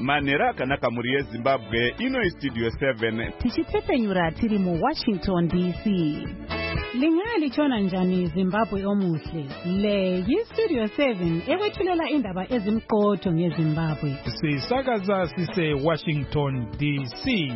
Manera akanaka muri yeZimbabwe ino Studio 7 tichitsepenyura tiri mu Washington DC. Lingali chona njani Zimbabwe omuhle. Le Studio 7 ewethulela indaba ezimqotho ngeZimbabwe. Sisakaza sise Washington DC.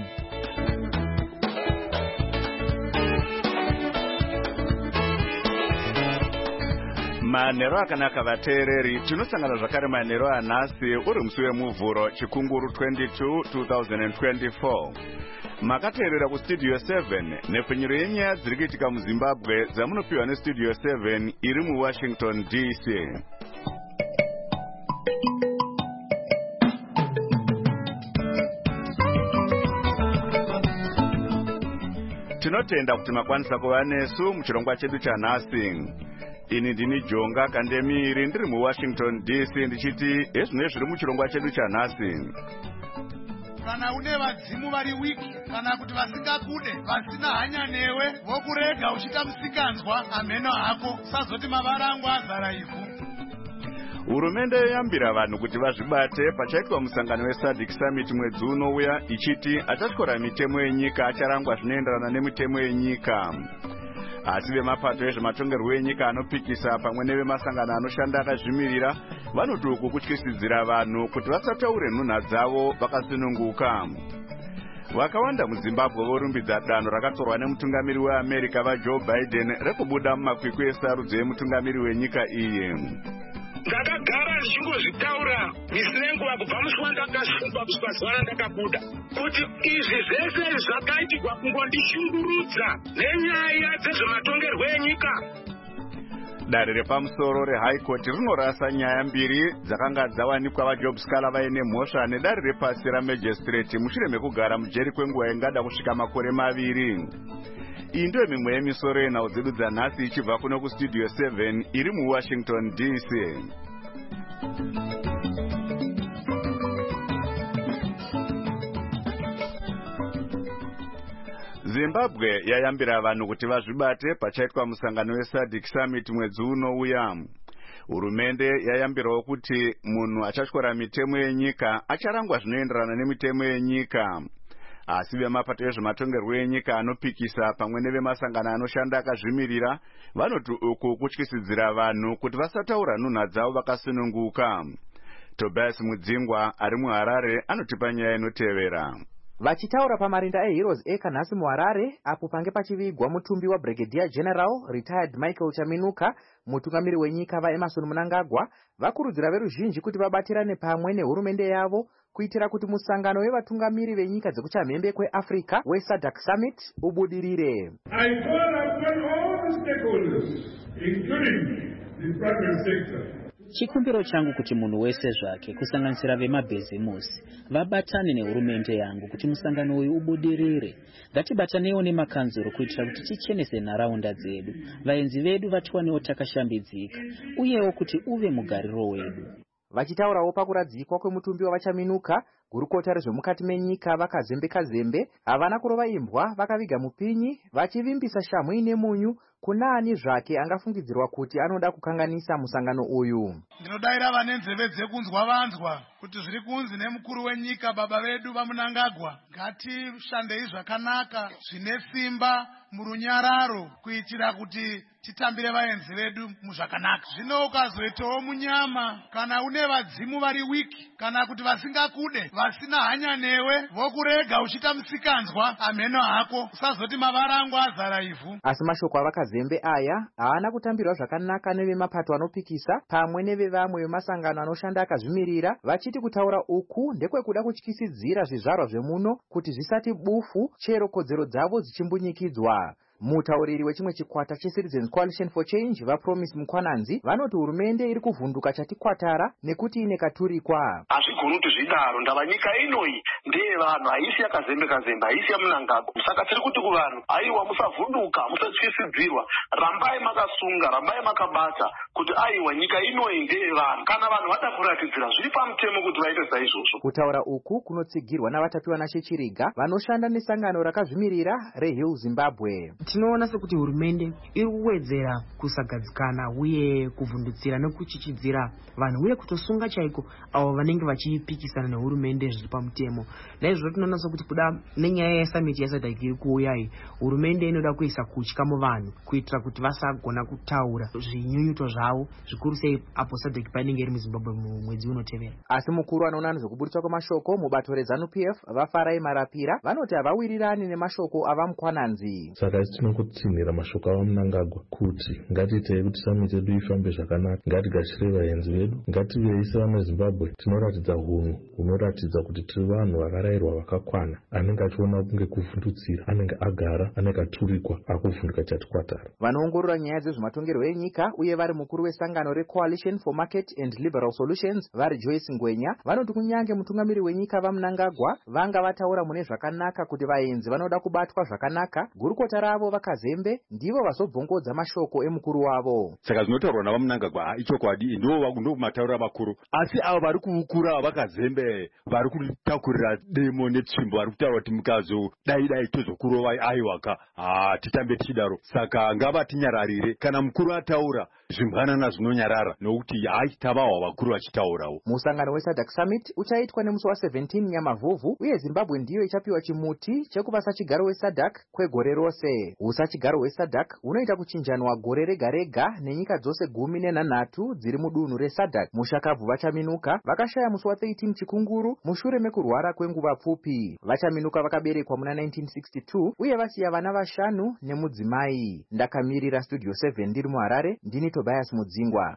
Manero akanaka vateereri tinosangana zvakare manero anhasi uri musi wemuvhuro chikunguru 22 2024. Makateerera kustudio 7 nepfenyuro yenyaya dziri kuitika muZimbabwe dzamunopiwa nestudio 7 iri muWashington DC. Tinotenda kuti makwanisa kuva nesu muchirongwa chedu chanhasi. Ini ndini Jonga Kandemiri ndiri muWashington DC ndichiti ezvino zviri muchirongwa chedu chanhasi. Kana une vadzimu vari wiki kana kuti vasingakude vasina hanya newe vokurega uchita musikanzwa ameno hako usazoti mavara angu azara ivhu. Hurumende yoyambira vanhu kuti vazvibate pachaitwa musangano weSADC Summit mwedzi unouya ichiti achatyora mitemo yenyika acharangwa zvinoenderana nemitemo yenyika. Asi vemapato ezvematongerwo enyika anopikisa pamwe nevemasangano anoshanda akazvimirira vanoti uku kutyisidzira vanhu kuti vasataure nhunha dzavo vakasununguka. Vakawanda muZimbabwe vorumbidza danho rakatorwa nemutungamiri weAmerica vaJoe Biden rekubuda mumakwikwi esarudzo yemutungamiri wenyika iyi. Ndakagara ndichingozvitaura misi nenguva kubva musi wandakasungwa kusvika zuva randakabuda kuti izvi zvese zvakaitirwa kungondishungurudza nenyaya dzezvematongerwo enyika. Dare repamusoro reHigh Court rinorasa nyaya mbiri dzakanga dzawanikwa vaJob Scala vaine mhosva nedare repasi raMagistrate mushure mekugara mujeri kwenguva ingada kusvika makore 2. Iyi ndiyo mimwe yemisoro yenhau dzedu dzanhasi ichibva kuno kustudio 7 iri muWashington DC. Zimbabwe yayambira vanhu kuti vazvibate pachaitwa musangano weSADC Summit mwedzi unouya. Hurumende yayambirawo kuti munhu achatyora mitemo yenyika acharangwa zvinoenderana nemitemo yenyika. Asi vemapato ezvematongerwo enyika anopikisa pamwe nevemasangano anoshanda akazvimirira vanoti uku kutyisidzira vanhu kuti vasataura nhunha dzavo vakasununguka. Tobias Mudzingwa ari muHarare anotipa nyaya inotevera. Vachitaura pamarinda eHeroes Acre nhasi muHarare apo pange pachivigwa mutumbi waBrigadier General retired Michael Chaminuka, mutungamiri wenyika vaEmmerson Mnangagwa vakurudzira veruzhinji kuti vabatirane pamwe nehurumende yavo kuitira kuti musangano wevatungamiri venyika dzekuchamhembe kweAfrica weSADC Summit ubudirire. I call upon all the stakeholders, including the private sector. Chikumbiro changu kuti munhu wese zvake kusanganisira vemabhizimusi vabatane nehurumende yangu kuti musangano uyu ubudirire. Ngatibatanewo nemakanzuro kuitira kuti tichenese nharaunda dzedu, vaenzi vedu vatiwanewo takashambidzika, uyewo kuti uve mugariro wedu. Vachitaurawo pakuradzikwa kwemutumbi wavachaminuka, gurukota rezvemukati menyika vakazembe havana kurova imbwa vakaviga mupinyi vachivimbisa shamhu ine munyu kuna ani zvake angafungidzirwa kuti anoda kukanganisa musangano uyu. Ndinodaira vane nzeve dzekunzwa vanzwa kuti zviri kunzi nemukuru wenyika baba vedu vaMnangagwa ngatishandei zvakanaka zvine simba murunyararo kuitira kuti titambire vaenzi vedu muzvakanaka. Zvino ukazoitawo munyama kana une vadzimu vari wiki kana kuti vasingakude vasina hanya newe vokurega uchita musikanzwa ameno hako usazoti mavara angu azara ivhu. Asi mashoko avakazembe aya haana kutambirwa zvakanaka nevemapato anopikisa pamwe nevevamwe vemasangano anoshanda akazvimirira vachiti kutaura uku ndekwekuda kutyisidzira zvizvarwa zvemuno kuti zvisati bufu chero kodzero dzavo dzichimbunyikidzwa. Mutauriri wechimwe chikwata cheCitizens Coalition for Change vaPromise Mukwananzi vanoti hurumende iri kuvhunduka chatikwatara nekuti ine katurikwa. Hazvigoni kuti zvidaro ndava nyika inoyi ndeye vanhu haisi yakazembe haisi yaMnangagwa. Saka tiri kuti kuvanhu aiwa musavhunduka musatyisidzirwa, rambai makasunga rambai makabata kuti aiwa nyika inoyi ndeye vanhu. Kana vanhu vada kuratidzira zviri pamutemo kuti vaite saizvozvo. Kutaura uku kunotsigirwa navatapiwa naShe Chiriga vanoshanda nesangano rakazvimirira reHill Zimbabwe. tinoona sekuti hurumende iri kuwedzera kusagadzikana uye kuvhundutsira nekuchichidzira vanhu uye kutosunga chaiko avo vanenge vachipikisana nehurumende zviri pamutemo. Naizvozvo tinoona sekuti kuda nenyaya yesamiti yasadhaki iri kuuya iyi, hurumende inoda kuisa kutya muvanhu kuitira kuti vasagona kutaura zvinyunyuto zvavo zvikuru sei apo sadhaki painenge iri muZimbabwe mumwedzi unotevera. Asi mukuru anoona nezvekuburitswa kwamashoko mubato reZANU-PF vaFarai Marapira vanoti havawirirani nemashoko avamukwananzi. Saka tinongotsinhira mashoko avaMnangagwa kuti ngatiitei kuti samiti yedu ifambe zvakanaka, ngatigashire vaenzi vedu, ngativeise vamuZimbabwe tinoratidza hunhu hunoratidza kuti tiri vanhu vakarayirwa vakakwana, anenge achiona kunge kuvhundutsira, anenge agara, anenge aturikwa, akuvhunduka chatikwatara. Vanoongorora nyaya dzezvematongerwo enyika uye vari mukuru wesangano reCoalition for Market and Liberal Solutions vari Joyce Ngwenya vanoti kunyange mutungamiri wenyika vaMnangagwa vanga vataura mune zvakanaka kuti vaenzi vanoda kubatwa zvakanaka, gurukota ravo vaKazembe ndivo vazobvongodza mashoko emukuru wavo. Saka zvinotaurwa navaMnangagwa ichokwadi, ndo mataura makuru, asi avo vari kukura vaKazembe vari kutakurira demo netsvimbo vari kutaura kuti mukazo dai tozokurovai aiwaka titambe tichidaro. Saka ngavatinyararire, kana mukuru ataura zvimbwanana zvinonyarara nokuti tavawa vakuru vachitaurawo. Musangano weSADC Summit uchaitwa nemusi wa17 Nyamavhuvhu uye Zimbabwe ndiyo ichapiwa chimuti chekuva sachigaro weSADC kwegore rose. Usachigaro weSADC unoita kuchinjanwa gore rega rega nenyika dzose 13 dziri mudunhu reSADC. Mushakabvu vachaminuka vakashaya musi wa13 Chikunguru mushure mekurwara kwenguva pfupi. Vachaminuka vakaberekwa muna 1962 uye vasiya vana 5 nemudzimai. Ndakamirira Studio 7 ndiri muHarare, ndini Tobias Mudzingwa.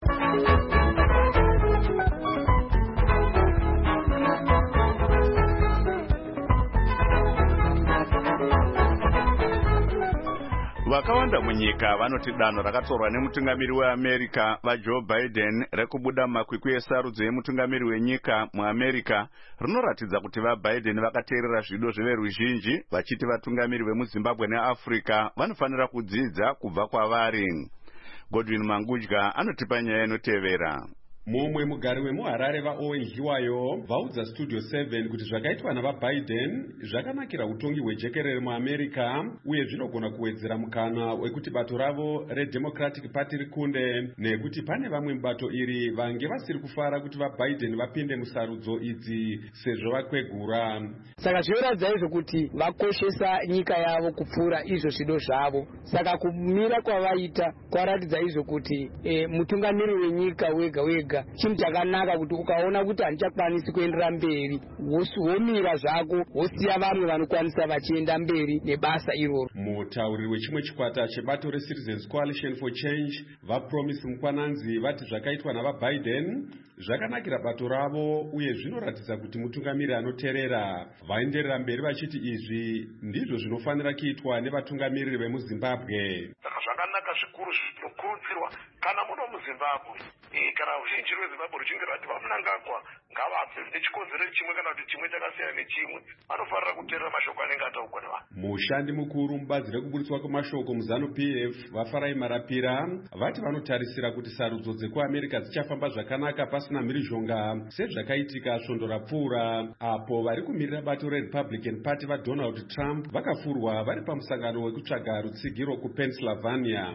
Vakawanda munyika vanoti danho rakatorwa nemutungamiri weAmerica vaJoe Biden rekubuda makwikwi esarudzo yemutungamiri wenyika muAmerica rinoratidza kuti vaBiden vakateerera zvido zveveruzhinji vachiti vatungamiri vemuZimbabwe neAfrica vanofanira kudzidza kubva kwavari. Godwin Mangudya anotipa nyaya inotevera. Mumwe mugari wemuHarare vaOwen Hiwayo vaudza Studio 7 kuti zvakaitwa navaBiden zvakanakira utongi hwejekerere muAmerica uye zvinogona kuwedzera mukana wekuti bato ravo reDemocratic Party rikunde, nekuti pane vamwe mubato iri vange vasiri kufara kuti vaBiden vapinde musarudzo idzi sezvo vakwegura. Saka zvinoratidza izvo kuti vakoshesa nyika yavo kupfuura izvo zvido zvavo. Saka kumira kwavaita kwaratidza izvo kuti mutungamiri wenyika wega wega chinhu chakanaka kuti ukaona kuti handichakwanisi kuenderera mberi womira zvako wosiya vamwe vanokwanisa vachienda mberi nebasa iroro. Mutauriri wechimwe chikwata chebato reCitizens Coalition for Change vaPromise Mukwananzi vati zvakaitwa navaBiden zvakanakira bato ravo uye zvinoratidza kuti mutungamiri anoteerera. Vaenderera mberi vachiti izvi ndizvo zvinofanira kuitwa nevatungamiriri vemuZimbabwe. Zvakanaka zvikuru zvinokurudzirwa kana muno muZimbabwe, kana ruzhinji rweZimbabwe ruchinge rwati vaMnangagwa ngavabve nechikonzero chimwe kana kuti chimwe chakasiyana nechimwe, vanofanira kuteerera mashoko anenge ataurwa nevanhu. Mushandi mukuru mubazi rekuburitswa kwamashoko muZANU-PF vaFarai Marapira vati vanotarisira kuti sarudzo dzekuAmerica dzichafamba zvakanaka pasina mhirizhonga sezvakaitika svondo rapfuura apo vari kumirira bato reRepublican Party vaDonald Trump vakafurwa vari pamusangano wekutsvaga rutsigiro kuPennsylvania.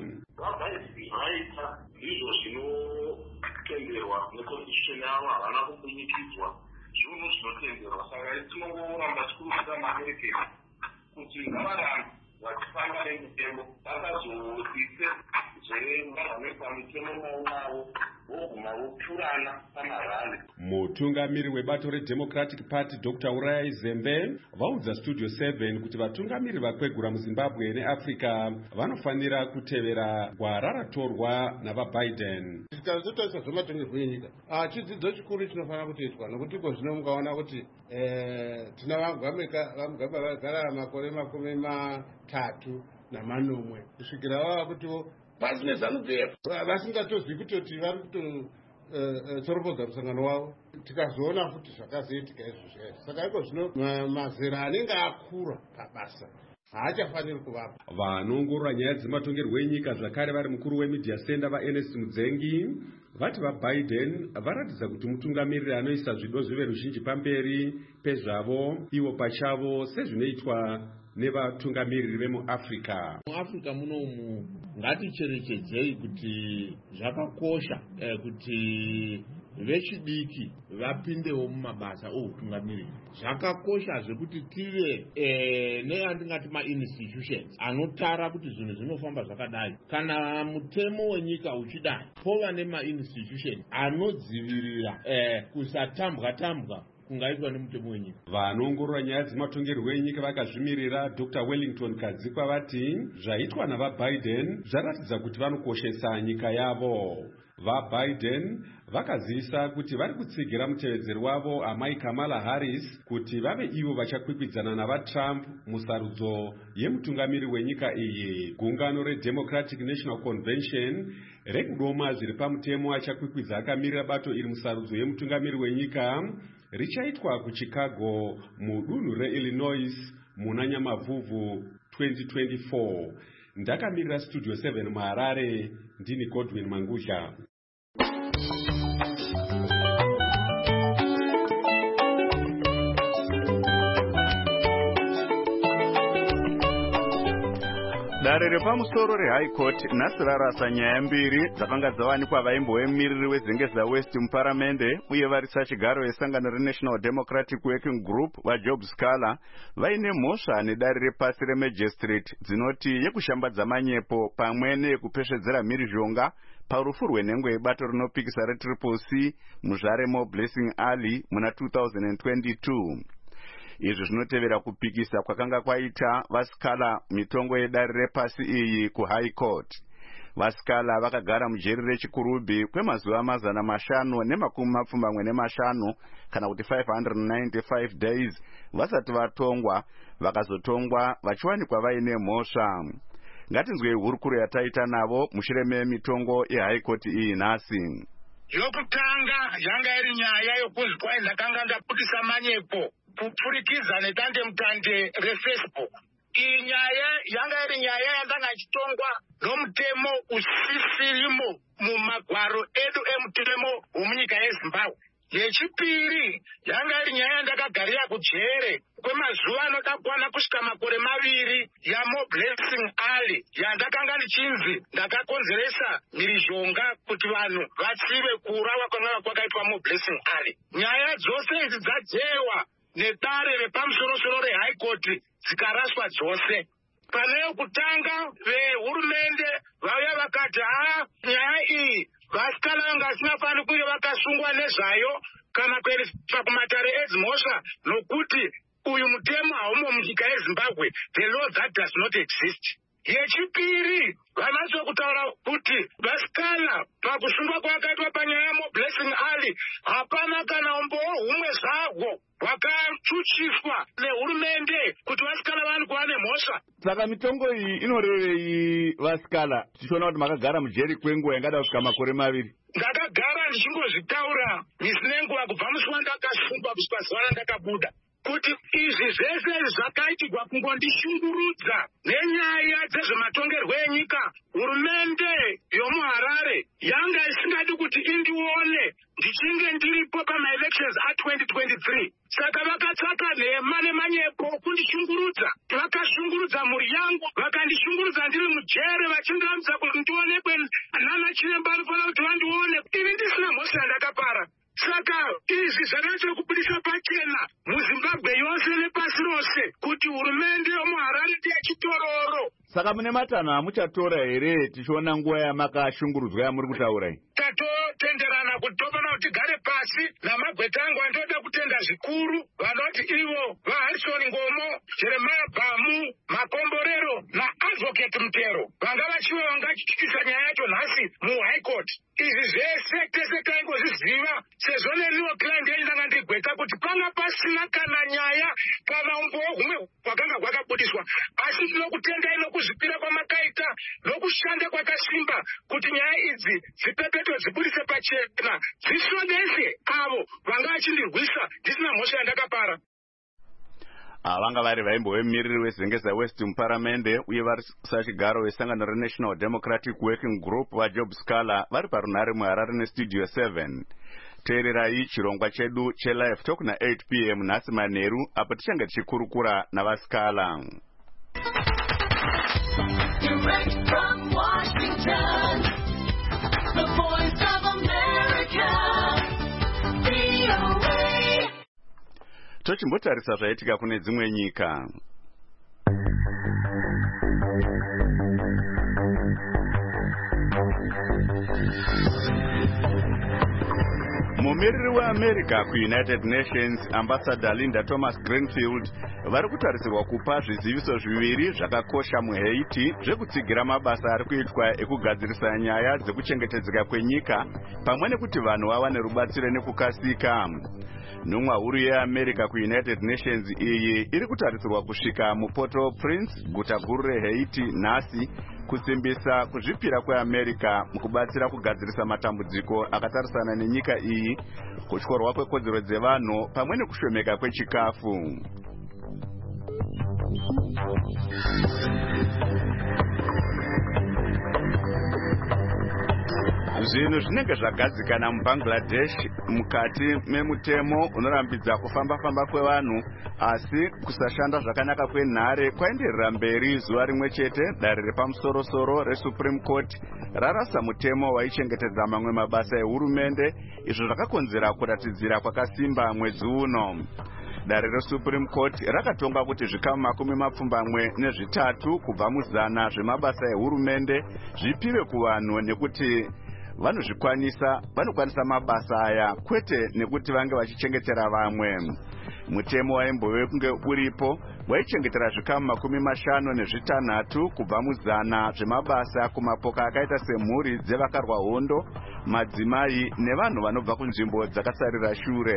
Vaita izvo zvinotenderwa neconstitution yavo havana kubunyikidzwa, zvinhu zvinotenderwa. Saka tinongoramba tikurudzira maAmericans kuti ngavarambe vachifamba nemutemo, vakazoise zvevanamesa mitemo maunavo voguma vopfurana pamarali. Mutungamiri webato reDemocratic Party Dr. Uriah Zembe vaudza Studio 7 kuti vatungamiri vakwegura muZimbabwe neAfrica vanofanira kutevera gwara ratorwa navaBiden. Tikazotarisa zvematongerwo enyika, chidzidzo chikuru chinofanira kutoitwa nokuti iko zvino mukaona kuti tina vaMugabe vagara makore 30 kusvikira vava kuti pasi neZANU-PF vasingatozwi kutoti vari kutotsoropodza musangano wavo. Tikazoona futi zvakazoitika izvozvo. Saka iko zvino mazera anenge akura pabasa haachafaniri kuvapa. Vanoongorora nyaya dzematongerwo enyika zvakare vari mukuru weMedia Center vaErnest Mudzengi vati vaBiden varatidza kuti mutungamiriri anoisa zvido zveveruzhinji pamberi pezvavo ivo pachavo sezvinoitwa nevatungamiriri vemuAfrica. muAfrica munomu ngaticherechedzei kuti zvakakosha kuti vechidiki vapindewo mumabasa outungamiriri. Zvakakosha zvekuti tive neandingati ma-institutions anotara kuti zvinhu zvinofamba zvakadai. Kana mutemo wenyika uchidai, pova nema-institutions anodzivirira kusatambwa kungaitwa nemutemo wenyika. Vanoongorora nyaya dzematongerwo enyika vakazvimirira Dr. Wellington Kadzikwa vati zvaitwa navaBiden zvaratidza kuti vanokoshesa nyika yavo. VaBiden vakazivisa kuti vari kutsigira mutevedzeri wavo amai Kamala Harris kuti vave ivo vachakwikwidzana navaTrump musarudzo yemutungamiri wenyika iyi. Gungano reDemocratic National Convention rekudoma zviri pamutemo achakwikwidza akamirira bato iri musarudzo yemutungamiri wenyika richaitwa kuChicago mudunhu reIllinois muna Nyamavhuvhu 2024. Ndakamirira Studio 7 muHarare, ndini Godwin Mangudla. Dare repamusoro reHigh Court nhasi rarasa nyaya mbiri dzakanga dzawanikwa vaimboemiriri weZengeza West muparamende uye varisa chigaro vesangano reNational Democratic Working Group vaJob Scaler vaine mhosva nedare repasi reMagistrate dzinoti yekushambadza manyepo pamwe neyekupesvedzera mhirizhonga parufu rwenhengwe yebato rinopikisa reCCC muzvare moBlessing Ali muna 2022. Izvi zvinotevera kupikisa kwakanga kwaita vaScaler mitongo yedare repasi iyi kuHigh Court. VaScaler vakagara mujeri rechikurubhi kwemazuva 575 kana kuti 595 days vasati vatongwa, vakazotongwa vachiwanikwa vaine mhosva. Ngatinzwei hurukuro yataita navo mushure memitongo yeHigh Court iyi nhasi. Yokutanga yanga iri nyaya yokuzi kwai ndakanga ndaputisa manyepo kupfurikidza nedandemutande reFacebook. Iyi nyaya yanga iri nyaya yandanga ichitongwa nomutemo usisirimo mumagwaro edu emutemo womunyika yeZimbabwe. Yechipiri yanga iri nyaya yandakagarira kujere kwemazuva anoda kwana kusvika makore 2 yamoBlessing Ali yandakanga ndichinzi ndakakonzeresa mhirizhonga kuti vanhu vatsive kuurawa kwanga kwakaitwa moBlessing Ali. Nyaya dzose idzi dzadzewa nedare repamusoro reHigh Court dzikaraswa dzose. Pane yokutanga vehurumende vauya vakati nyaya iyi vaScaler vanga vasingafani kunge vakasungwa nezvayo kana kuendeswa kumatare edzimhosva nokuti uyu mutemo haumo munyika yeZimbabwe. The law that does not exist. Yechipiri vanatokutaura kuti vaScaler pakusungwa kwakaitwa panyaya yamoBlessing Ali hapana kana umbowo humwe zvahwo hwakachuchiswa nehurumende kuti vaScaler vani kuva nemhosva. Saka mitongo iyi inorevei vaScaler tichiona kuti makagara mujeri kwenguva ingada kusvika makore 2? Ndakagara ndichingozvitaura zvisine nguva kubva musi wandakasungwa kusvika zuva randakabuda kuti izvi zvese zvakaitirwa kungondishungurudza nenyaya dzezvematongerwo enyika. Hurumende yomuHarare yanga isingadi kuti indione ndichinge ndiripo pamaelections a2023. Saka vakatsvaka nhema nemanyepo kundishungurudza. Vakashungurudza mhuri yangu, vakandishungurudza ndiri mujere vachindiramidza kuti ndionekwe nana chiremba anofanira kuti vandione ini ndisina mhosva yandakapara. Saka izvi zvakaita kubudisa pachena muZimbabwe yose nepasi rose kuti hurumende yomuHarare ndeyechitororo. Saka mune matanho amuchatora here tichiona nguva yamakashungurudzwa yamuri kutaura iyi? Tatotenderana kuti tofana kuti tigare pasi namagweta angu andoda kutenda zvikuru vanoti ivo vaHarrison Ngomo, Jeremiah Bhamu, Makomborero naAdvocate Mutero vanga vachiva vangachityisa nyaya yacho nhasi muHigh Court. Izvi zvese tese taingozviziva sezvo neniwo client yenyu ndanga ndigweta kuti panga pasina kana nyaya kana umbowo humwe hwakanga hwakabudiswa, asi tinokutendai nokuzvipira kwamakaita nokushanda kwakasimba kuti nyaya idzi dzipepetwe dzibudise pachena zvisonese avo vanga vachindirwisa ndisina mhosva yandakapara. vanga vari vaimbo vemiriri wezengeza west muparamende uye vari sachigaro wesangano renational democratic working group vajob scaler vari parunhare muharare nestudio 7. teererai chirongwa chedu chelive talk na8 p.m. nhasi manheru apo tichange tichikurukura navascaler. Direct from Washington, the voice of America, VOA. Tochimbotarisa zvaitika kune dzimwe nyika. Mumiriri weAmerica kuUnited Nations Ambassador Linda Thomas Greenfield vari kutarisirwa kupa zviziviso zviviri zvakakosha muHaiti zvekutsigira mabasa ari kuitwa ekugadzirisa nyaya dzekuchengetedzeka kwenyika pamwe nekuti vanhu vawane rubatsiro nekukasika. Nhumwa huru yeAmerica kuUnited Nations iyi iri kutarisirwa kusvika muPort-au-Prince, guta guru reHaiti nhasi, kusimbisa kuzvipira kweAmerica mukubatsira kugadzirisa matambudziko akatarisana nenyika iyi, kutyorwa kwekodzero dzevanhu pamwe nekushomeka kwechikafu. Zvinhu zvinenge zvagadzikana muBangladesh mukati memutemo unorambidza kufamba-famba kwevanhu, asi kusashanda zvakanaka kwenhare kwaenderera mberi zuva rimwe chete dare repamusoro-soro reSupreme Court rarasa mutemo waichengetedza mamwe mabasa ehurumende, izvo zvakakonzera kuratidzira kwakasimba mwedzi uno. Dare reSupreme Court rakatonga kuti zvikamu 23 kubva muzana zvemabasa ehurumende zvipiwe kuvanhu nekuti vanokwanisa mabasa aya kwete nekuti vange vachichengetera vamwe. Mutemo waimbove kunge uripo waichengetera zvikamu 56 kubva muzana zvemabasa kumapoka akaita semhuri dzevakarwa hondo, madzimai nevanhu vanobva kunzvimbo dzakasarira shure.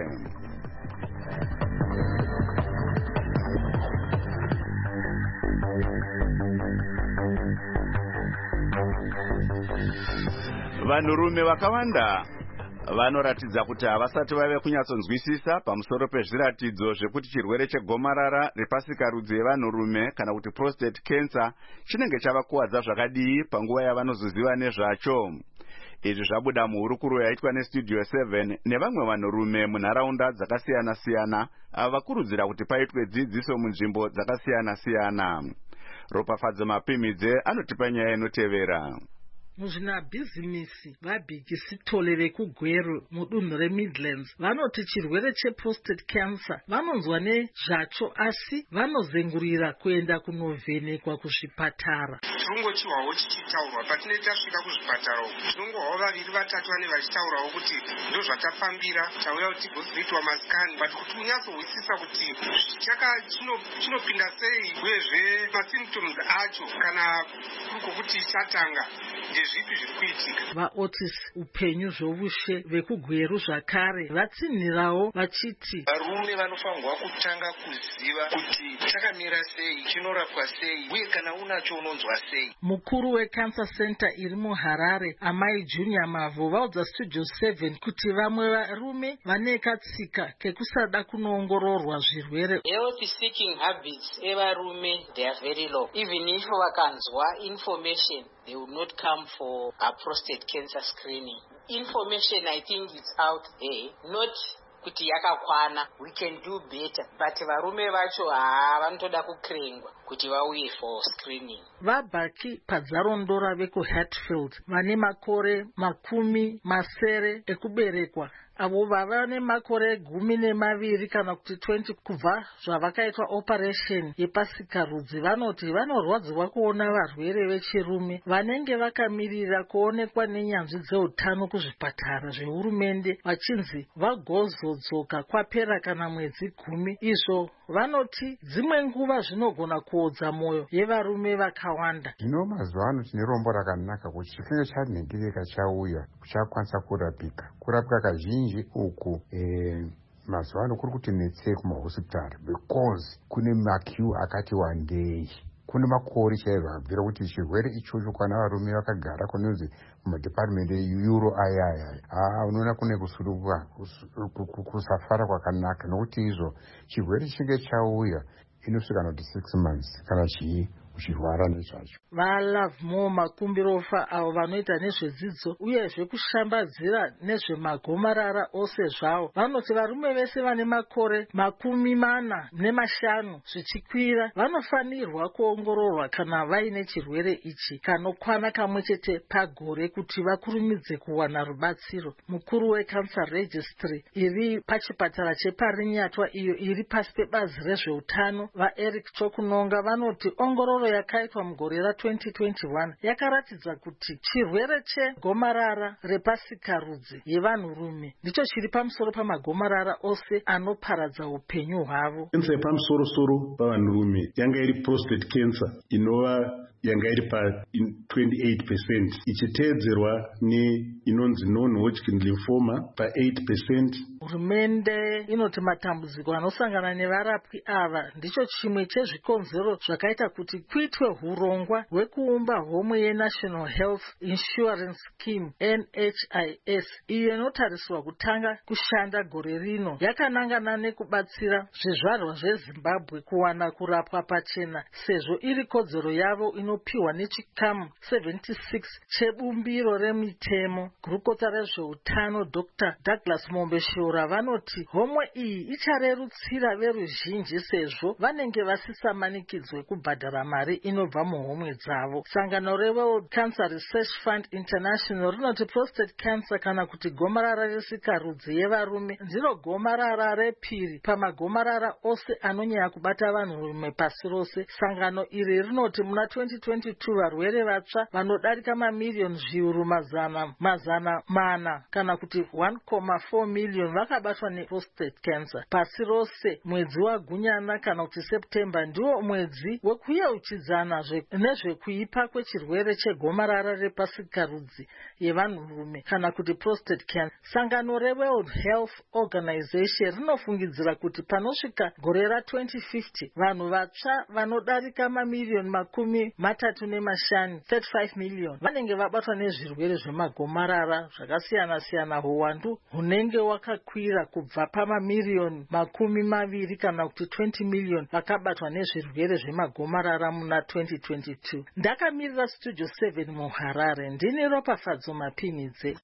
Vanhurume vakawanda vanoratidza kuti havasati vave kunyatsonzwisisa pamusoro pezviratidzo zvekuti chirwere chegomarara repasikarudzi yevanhurume kana kuti prostate cancer chinenge chavakuwadza zvakadii panguva yavanozoziva nezvacho. Izvi zvabuda muhurukuro yaitwa nestudio 7 nevamwe vanhurume munharaunda dzakasiyana-siyana ava vakurudzira kuti paitwe dzidziso munzvimbo dzakasiyana-siyana. Ropafadzo Mapimidze anotipa nyaya inotevera. Muzvinabhizimisi vabhikisitole vekugweru mudunhu reMidlands vanoti chirwere cheprostate cancer vanonzwa nezvacho asi vanozengurira kuenda kunovhenekwa kuzvipatara. Tinongochiwawo chichitaurwa patinenge tasvika kuzvipatara uku, tinongohwa 2-3 vane vachitaurawo kuti ndo zvatafambira tauya kuti tigozoitwa masikani, but kuti unyatsohwisisa kuti chinopinda sei uyezve masymptoms acho kana kuti chatanga ndezvipi zviri kuitika. VaOtis upenyu zvovushe vekugweru zvakare vatsinhirawo vachiti varume vanofanirwa kutanga kuziva kuti chakamira sei, chinorapwa sei uye kana unacho unonzwa sei. Mukuru weCancer Center iri muHarare, Amai Junior Mavo, vaudza Studio 7 kuti vamwe varume vane katsika kekusada kunoongororwa zvirwere. Health seeking habits evarume they are very low. Even if vakanzwa information they will not come for a prostate cancer screening. Information I think it's out there, not kuti yakakwana, we can do better, but varume vacho vanotoda kukrengwa kuti vauye for screening. Vabhaki padzarondora vekuHatfield vane makore 10 ekuberekwa, avo vane makore 12 kana kuti 20 kubva zvavakaitwa operation yepasikarudzi vanoti vanorwadziwa kuona varwere vechirume vanenge vakamirira kuonekwa nenyanzvi dzeutano kuzvipatara zvehurumende vachinzi vagozodzoka kwapera kana mwedzi 10. Izvo vanoti dzimwe nguva zvinogona kuodza mwoyo yevarume vakawanda. Zvino mazuva ano tine rombo rakanaka kuti chifinge chanhengereka chauya kuchakwanisa kurapika kazhinji uku mazuva ano kuri kuti netsei kumahosipitari because kune makiu akati wandei, kune makore chaizvo abvira kuti chirwere ichocho kana varume vakagara kunonzi mumadhepatmendi euro ayaya unoona kune kusuruka kusafara kwakanaka, nokuti izvo chirwere chinge chauya inosvika noti 6 months kana chii uchirwara nezvacho. vaLovemore Makumbirofa avo vanoita nezvedzidzo uyezve kushambadzira nezvemagomarara ose zvawo vanoti varume vese vane makore 45 zvichikwira vanofanirwa kuongororwa kana vaine chirwere ichi kanokwana kamwe chete pagore kuti vakurumidze kuwana rubatsiro. Mukuru weCancer Registry iri pachipatara cheParinyatwa iyo iri pasi pebazi rezveutano vaEric Chokunonga vanoti ongororo yakaitwa mugore ra2021 yakaratidza kuti chirwere chegomarara repasikarudzi yevanhurume ndicho chiri pamusoro pamagomarara ose anoparadza upenyu hwavo. Kensa yepamusoro pavanhurume yanga iri prostate cancer inova yanga iri pa28% ichiteedzerwa inonzi non-Hodgkin lymphoma pa8%. Hurumende inoti matambudziko anosangana nevarapwi ava ndicho chimwe chezvikonzero zvakaita kuti kuitwe hurongwa hwekuumba homwe yeNational Health Insurance Scheme NHIS iyo inotariswa kutanga kushanda gore rino yakanangana nekubatsira zvizvarwa zveZimbabwe kuwana kurapwa pachena sezvo iri kodzero yavo inopiwa nechikamu 76 chebumbiro remitemo. Gurukota rezveutano Dr. Douglas Mombeshura vanoti homwe iyi icharerutsira veruzhinji sezvo vanenge vasisamanikidzwe kubhadhara mari inobva muhomwe dzavo. Sangano reWorld Cancer Research Fund International rinoti prostate cancer kana kuti gomarara resikarudzi yevarume ndiro gomarara repiri pamagomarara ose anonyanya kubata vanhurume pasi rose. Sangano iri rinoti muna 2022 varwere vatsva vanodarika mamiliyoni zviuru mazana mana kana kuti 1.4 million vakabatwa neprostate cancer pasi rose. Mwedzi waGunyana kana kuti September ndiwo mwedzi wekuyeuchidzana nezvekuipa kwechirwere chegomarara repasikarudzi yevanhurume kana kuti prostate cancer. Sangano reWorld Health Organization rinofungidzira kuti panosvika gore ra2050 vanhu vatsva vanodarika mamiliyoni 35 million vanenge vabatwa nezvirwere zvemagomarara zvakasiyana-siyana. Huwandu hunenge wakakwira kubva pamamiliyoni 20 kana kuti 20 million vakabatwa nezvirwere zvemagomarara muna 2022. Ndakamirira Studio 7 muHarare ndini Ropafadzo Mapinidze.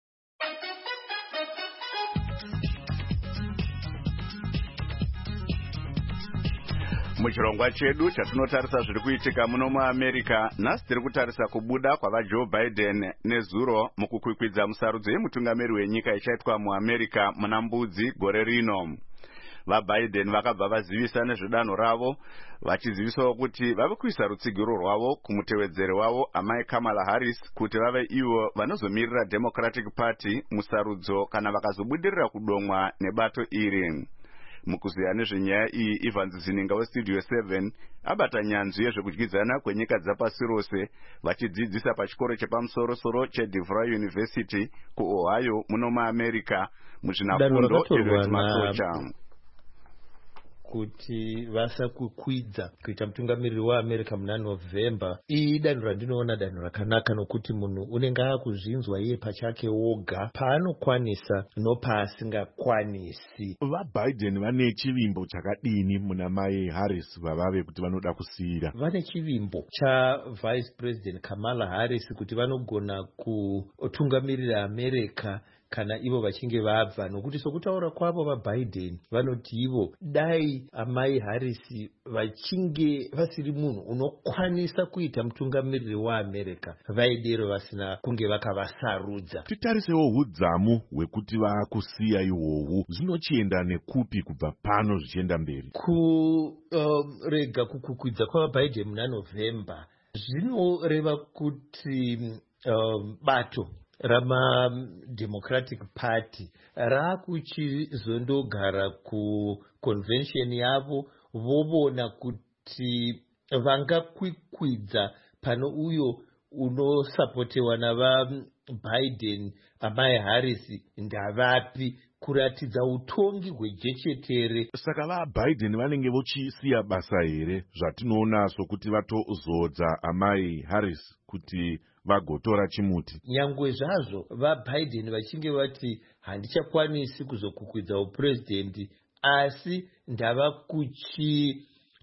Muchirongwa chedu chatinotarisa zviri kuitika muno muAmerica, nhasi tiri kutarisa kubuda kwavaJoe Biden nezuro mukukwikwidza musarudzo yemutungamiri wenyika ichaitwa muAmerica muna Mbudzi gore rino. VaBiden vakabva vazivisa nezvedanho ravo vachizivisawo kuti vave kuisa rutsigiro rwavo kumutevedzeri wavo amai Kamala Harris kuti vave ivo vanozomirira Democratic Party musarudzo kana vakazobudirira kudomwa nebato iri. Mukuziya nezvenyaya iyi, Evans Zininga weStudio 7 abata nyanzvi yezvekudyidzana kwenyika dzapasi rose vachidzidzisa pachikoro chepamusoro-soro cheDeVry University kuOhio muno muAmerica muzvinafundo ezvemasocha. Kuti vasakukwidza kuita mutungamiriri weAmerica muna November. Iyi danho randinoona danho rakanaka nokuti munhu unenge akuzvinzwa iye pachake woga paanokwanisa nopaasingakwanisi. VaBiden vane chivimbo chakadini muna mai Harris vavave kuti vanoda kusiyira? Vane chivimbo chaVice President Kamala Harris kuti vanogona kutungamirira America kana ivo vachinge vabva, nokuti sokutaura kwavo vaBiden vanoti ivo dai amai Harris vachinge vasiri munhu unokwanisa kuita mutungamiriri weAmerica vaidero vasina kunge vakavasarudza. Titarisewo hudzamu hwekuti vaakusiya ihwohwu zvinochienda nekupi kubva pano zvichienda mberi. Kurega kukukwidza kwavaBiden muna November zvinoreva kuti bato rama-Democratic Party raakuchizondogara kuconvention yavo vovona kuti vangakwikwidza pano uyo unosapotewa navaBiden amai Harris ndavapi kuratidza utongi hwejechetere. Saka vaBiden vanenge vochisiya basa here zvatinoona sokuti vatozodza amai Harris kuti vagotora chimuti? Nyangwe zvazvo vaBiden vachinge vati handichakwanisi kuzokukwidza upresident, asi ndava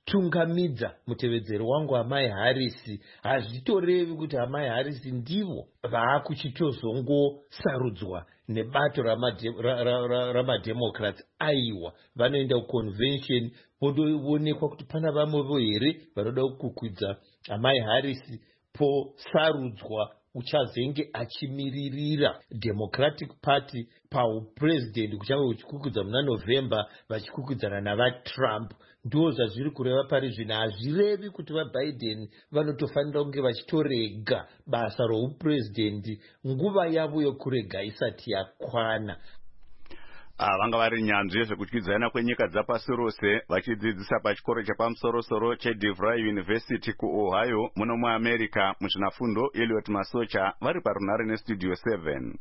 kutungamidza mutevedzero wangu Amai Harris hazvitorevi kuti Amai Harris ndivo vaakuchitozongosarudzwa nebato ramademocrats. Aiwa, vanoenda kuconvention voonekwa kuti pana vamwevo here vanoda kukwidza Amai Harris posarudzwa uchazenge achimiririra Democratic Party paupresident kuchange kuchikukwidza muna November vachikukwidzana navaTrump. Ndo zvazviri kureva pari zvino. Hazvirevi kuti vaBiden vanotofanira kunge vachitorega basa roupresident nguva yavo yokurega isati yakwana. Vanga vari nyanzvi zvekutyidzana kwenyika dzapasi rose vachidzidzisa pachikoro chepamusoro-soro cheDeVry University kuOhio muno muAmerica muzvinafundo. Elliot Masocha vari parunhare neStudio 7.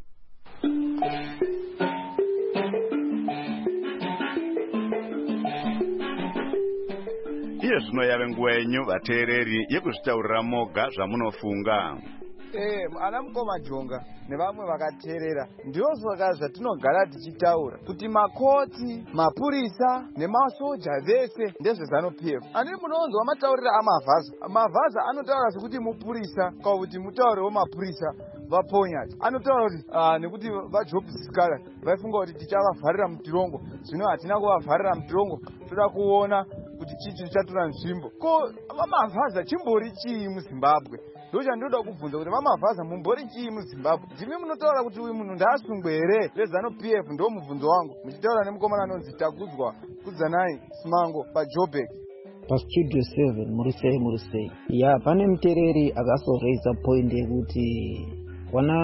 Iye zvino yave nguva yenyu vateereri yekuzvitaurira moga zvamunofunga. Ana mukoma Jonga nevamwe vakateerera ndiyo saka zvatinogara tichitaura kuti makoti, mapurisa nemasoja vese ndezveZANU-PF. Ani munonzwa mataurira amavhaza anotaura sekuti mupurisa kana kuti mutaurewo mapurisa vaponyacho. Anotaura kuti nekuti vaJob Sikala vaifunga kuti tichavavharira mutirongo, zvino hatina kuvavharira mutirongo, toda kuona kuti chii chatora nzvimbo. Ko vamavhaza chimbori chii muZimbabwe? Ndochandoda kubvunza kuti vamavhaza mumbori chii muZimbabwe? Ndimi munotaura kuti uyu munhu ndaasungwe here veZANU-PF? Ndo mubvunzo wangu muchitaura nemukomana anonzi Takudzwa Kudzanai Simango paJoburg. PaStudio 7 Murusei. Ya pane muteereri akazoreisa point yekuti wana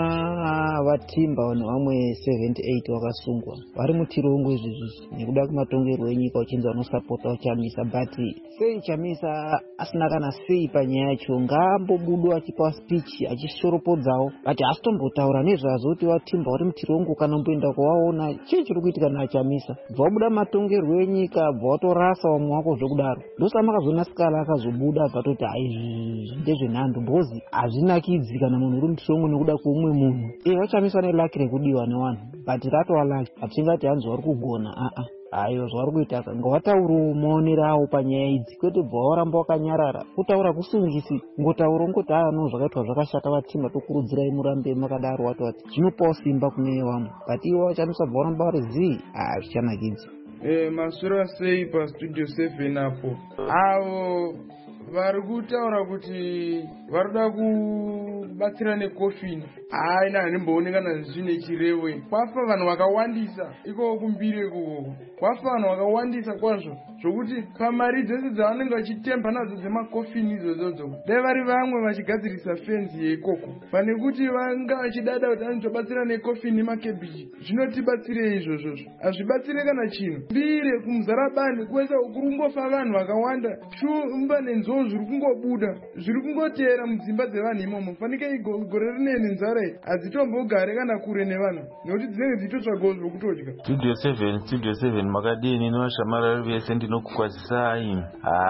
vatimba nevamwe 78 vakasungwa vari mutirongo izvizvi nekuda kwematongerwo enyika uchinzi vanosapota Chamisa. But sei Chamisa asina kana sei panyaya yacho? Ngaambobudwa achipa speech achishoropodzawo, but asitombotaura nezvazvo vatimba vari mutirongo kana mboenda kuvaona chii chiri kuitika naChamisa. Bvabuda matongerwo enyika bvatorasa vamwe wako zvekudaro. Ndosa makazoona Sikala akazobuda vatoti izvi ndezvenhando mbozi hazvinakidzi kana munhu uri mutirongo nekuda kuumwe munhu. Vachamisa nelaki rekudiwa nevanhu, but ratova laki. Hatingati hanzi vari kugona, aiwa zvavari kuita ngavataurawo maonero avo panyaya idzi, kwete bva waramba wakanyarara kutaura kusungisi. Ngotaura ungoti no zvakaitwa zvakashata vatimba, tokurudzirai murambe makadaro watoti zvinopawo simba kune vamwe, but ivo Vachamisa bva waramba vari zii zvichanakidzi. Masura sei paStudio 7 apo avo vari kutaura kuti varikuda kubatsira nekofini. Haina handimboonekana zvine chirewe. Kwafa vanhu vakawandisa ikoko kumbire ikoko, kwafa vanhu vakawandisa kwazvo zvokuti pamari dzese dzavanenge vachitemba nadzo dzemakofini idzodzo dai vari vamwe vachigadzirisa fenzi yeikoko pane kuti vanga vachidada kuti anozobatsira nekofini nemakebhiji. Zvinotibatsirei izvozvozvo? Hazvibatsire kana chinhu. Mbire kumuzarabani kwese kurungofa vanhu vakawanda, shumba nenzou zviri kungobuda, zviri kungoteera mudzimba dzevanhu imomo. Fanike gore rinei nenzara hadzitombogare kana kure nevanhu nekuti dzinenge dzichitotsvagawo zvokutodya. Studio 7 makadini nevashamarari vese ndinokukwazisai.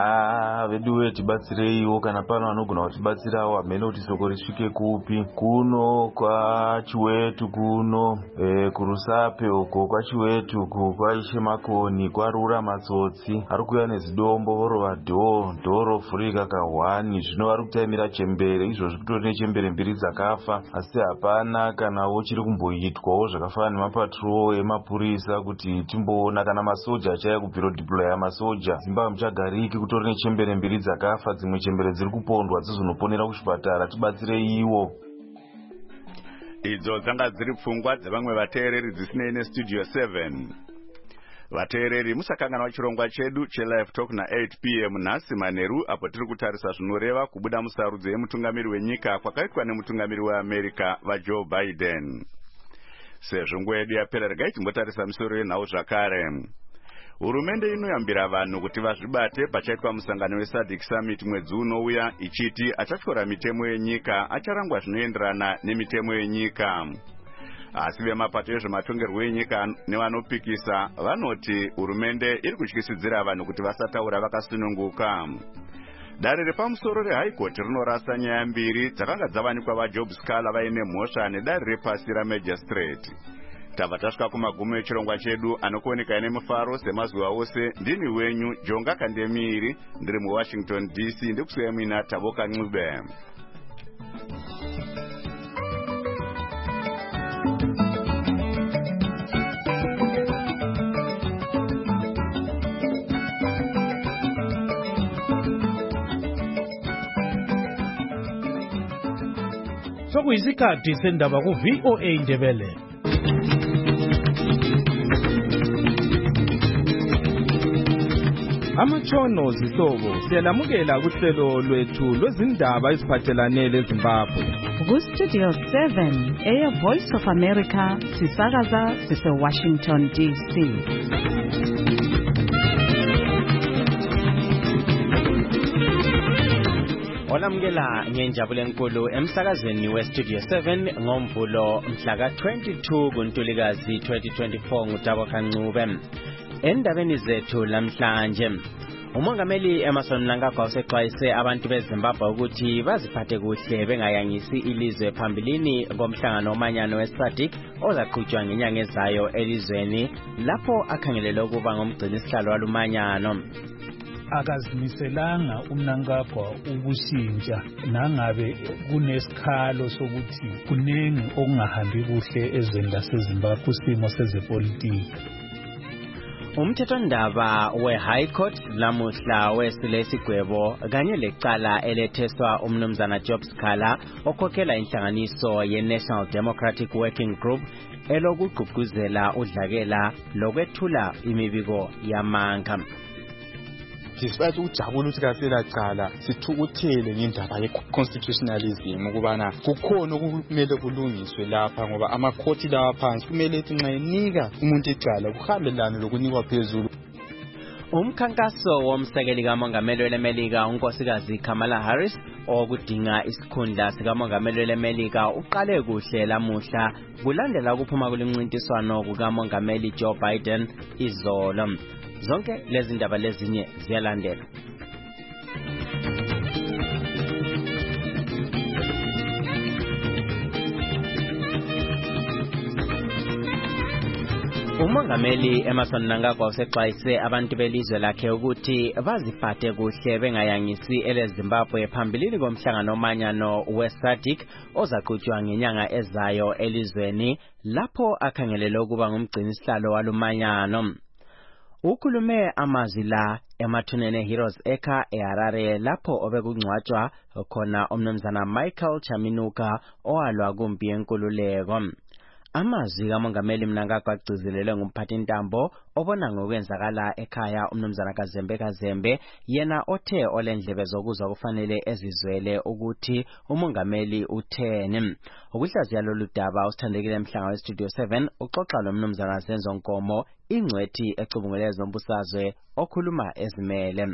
Veduwe tibatsireiwo kana pano vanogona kutibatsirawo. Hamene kuti soko risvike kupi? Kuno kwaChiwetu, kuno kuRusape uko kwaChiwetu, kwaishe Makoni, kwarura matsotsi ari kuuya nezidombo vorova dhoo rovhurika ka1. Zvino vari kutaimira chembere, izvozvi kutori nechembere mbiri dzakafa, asi hapana kanawo chiri kumboitwawo zvakafanana nemapatrol emapurisa kuti timboona kana masoja achaya kubvira deploya masoja. Zimbabwe muchagariki kutori nechembere mbiri dzakafa, dzimwe chembere dziri kupondwa dzizonoponera kuchipatara. Tibatsirei iwo. Idzo dzanga dziri pfungwa dzevamwe vateereri dzisinei neStudio 7. Vateereri musakanganwa chirongwa chedu cheLive Talk na8 PM nhasi manheru, apo tiri kutarisa zvinoreva kubuda musarudzo yemutungamiri wenyika kwakaitwa nemutungamiri weAmerica vaJoe Biden. Sezvo nguva yedu yapera, regai timbotarisa misoro yenhau zvakare. Hurumende inoyambira vanhu kuti vazvibate pachaitwa musangano weSADC Summit mwedzi unouya, ichiti achatyora mitemo yenyika acharangwa zvinoenderana nemitemo yenyika. Asi vemapato ezvematongerwo enyika nevanopikisa vanoti hurumende iri kutyisidzira vanhu kuti vasataura vakasununguka. Dare repamusoro reHigh Court rinorasa nyaya mbiri dzakanga dzavanikwa vaJob Sikala vaine mhosva nedare repasi raMagistrate. tabva tasvika kumagumo echirongwa chedu anokuoneka nemufaro semazuva ose. Ndini wenyu Jonga Kandemiri, ndiri muWashington DC, ndikusiya muina Taboka Ncube. Sokuyisikhathi sendaba ku-VOA Indebele. Amatshono zihlobo siyalamukela kuhlelo lwethu lwezindaba eziphathelane leZimbabwe. Ku-Studio 7 Air Voice of America sisakaza sise-Washington DC. Olamukela ngenjabule enkulu emsakazweni we-Studio 7 ngomvulo mhla ka-22 kuNtulikazi 2024 nguTaboka Ncube. Endabeni zethu lamhlanje, umongameli Emmerson Mnangagwa usexwayise abantu beZimbabwe ukuthi baziphathe kuhle bengayangisi ilizwe phambilini komhlangano omanyano we-SADC ozaqhutshwa ngenyanga ezayo elizweni lapho akhangelele ukuba ngumgcinisihlalo walumanyano. Akazimiselanga uMnangagwa ukushintsha nangabe kunesikhalo sokuthi kunengi okungahambi kuhle ezweni laseZimbabwe kusimo sezepolitiki. Umthethondaba we-High Court lamuhla wesile isigwebo kanye lecala eletheswa umnumzana Job Sikhala okhokhela inhlanganiso ye-National Democratic Working Group elokugqugquzela udlakela lokwethula imibiko yamanga. Despite ukujabula ukuthi kasela cala sithukuthele ngendaba ye-constitutionalism ukubana kukhona okumele kulungiswe lapha ngoba amakhoti lawa phansi kumele ethi nxa enika umuntu icala kuhambelane lokunikwa phezulu. Umkhankaso womsekeli kamongameli welemelika unkosikazi Kamala Harris okudinga isikhundla sikamongameli welemelika uqale kuhle lamuhla kulandela ukuphuma kulimncintiswano kukamongameli Joe Biden izolo. Zonke lezi ndaba lezinye ziyalandela. Umongameli Emmerson Mnangagwa usexwayise abantu belizwe lakhe ukuthi baziphathe kuhle bengayangisi eleZimbabwe phambilini komhlangano omanyano we-SADC ozaqhutshwa ngenyanga ezayo elizweni lapho akhangelele ukuba ngumgcinisihlalo walumanyano. Ukhulume amazwi la emathuneni Heroes Eka eHarare lapho obekungcwatshwa khona umnumzana Michael Chaminuka owalwa kumpi yenkululeko. Amazwi kamongameli Mnangagwa agcizelelwe ngumphathintambo obona ngokwenzakala ekhaya umnumzana Kazembe Kazembe, yena othe olendlebe zokuzwa kufanele ezizwele ukuthi umongameli utheni. Ukuhlaziya lolu daba usithandekile emhlanga we-Studio 7 uxoxa lomnumzana Zenzo Nkomo, ingcwethi ecubungule zombusazwe okhuluma ezimele.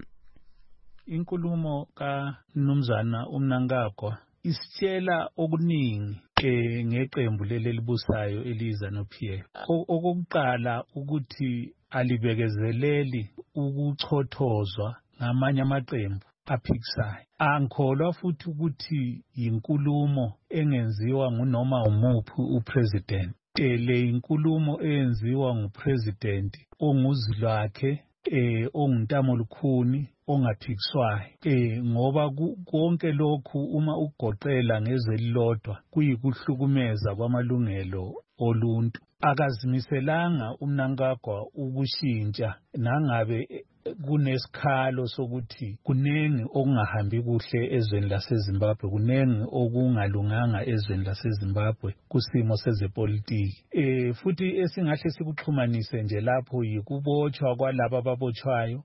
Inkulumo kaMnumzana uMnangagwa isitshela okuningi ngeqembu lelibusayo eliZANU-PF. Okokuqala ukuthi alibekezeleli ukuchothozwa ngamanye amaqembu aphikisayo. Angikholwa futhi ukuthi inkulumo engenziwa ngunoma umuphi upresident. Le inkulumo eyenziwa ngupresident onguzilwakhe ongutamo lukhuni ongaphikiswayo ngoba konke lokhu uma ugoqela ngezwe elilodwa kuyikuhlukumeza kwamalungelo oluntu. Akazimiselanga uMnangagwa ukushintsha nangabe kunesikhalo sokuthi kunengi okungahambi kuhle ezweni laseZimbabwe, kunengi okungalunganga ezweni laseZimbabwe kusimo sezepolitiki. Futhi esingahle sikuxhumanise nje lapho yikubotshwa kwalabo ababotshwayo,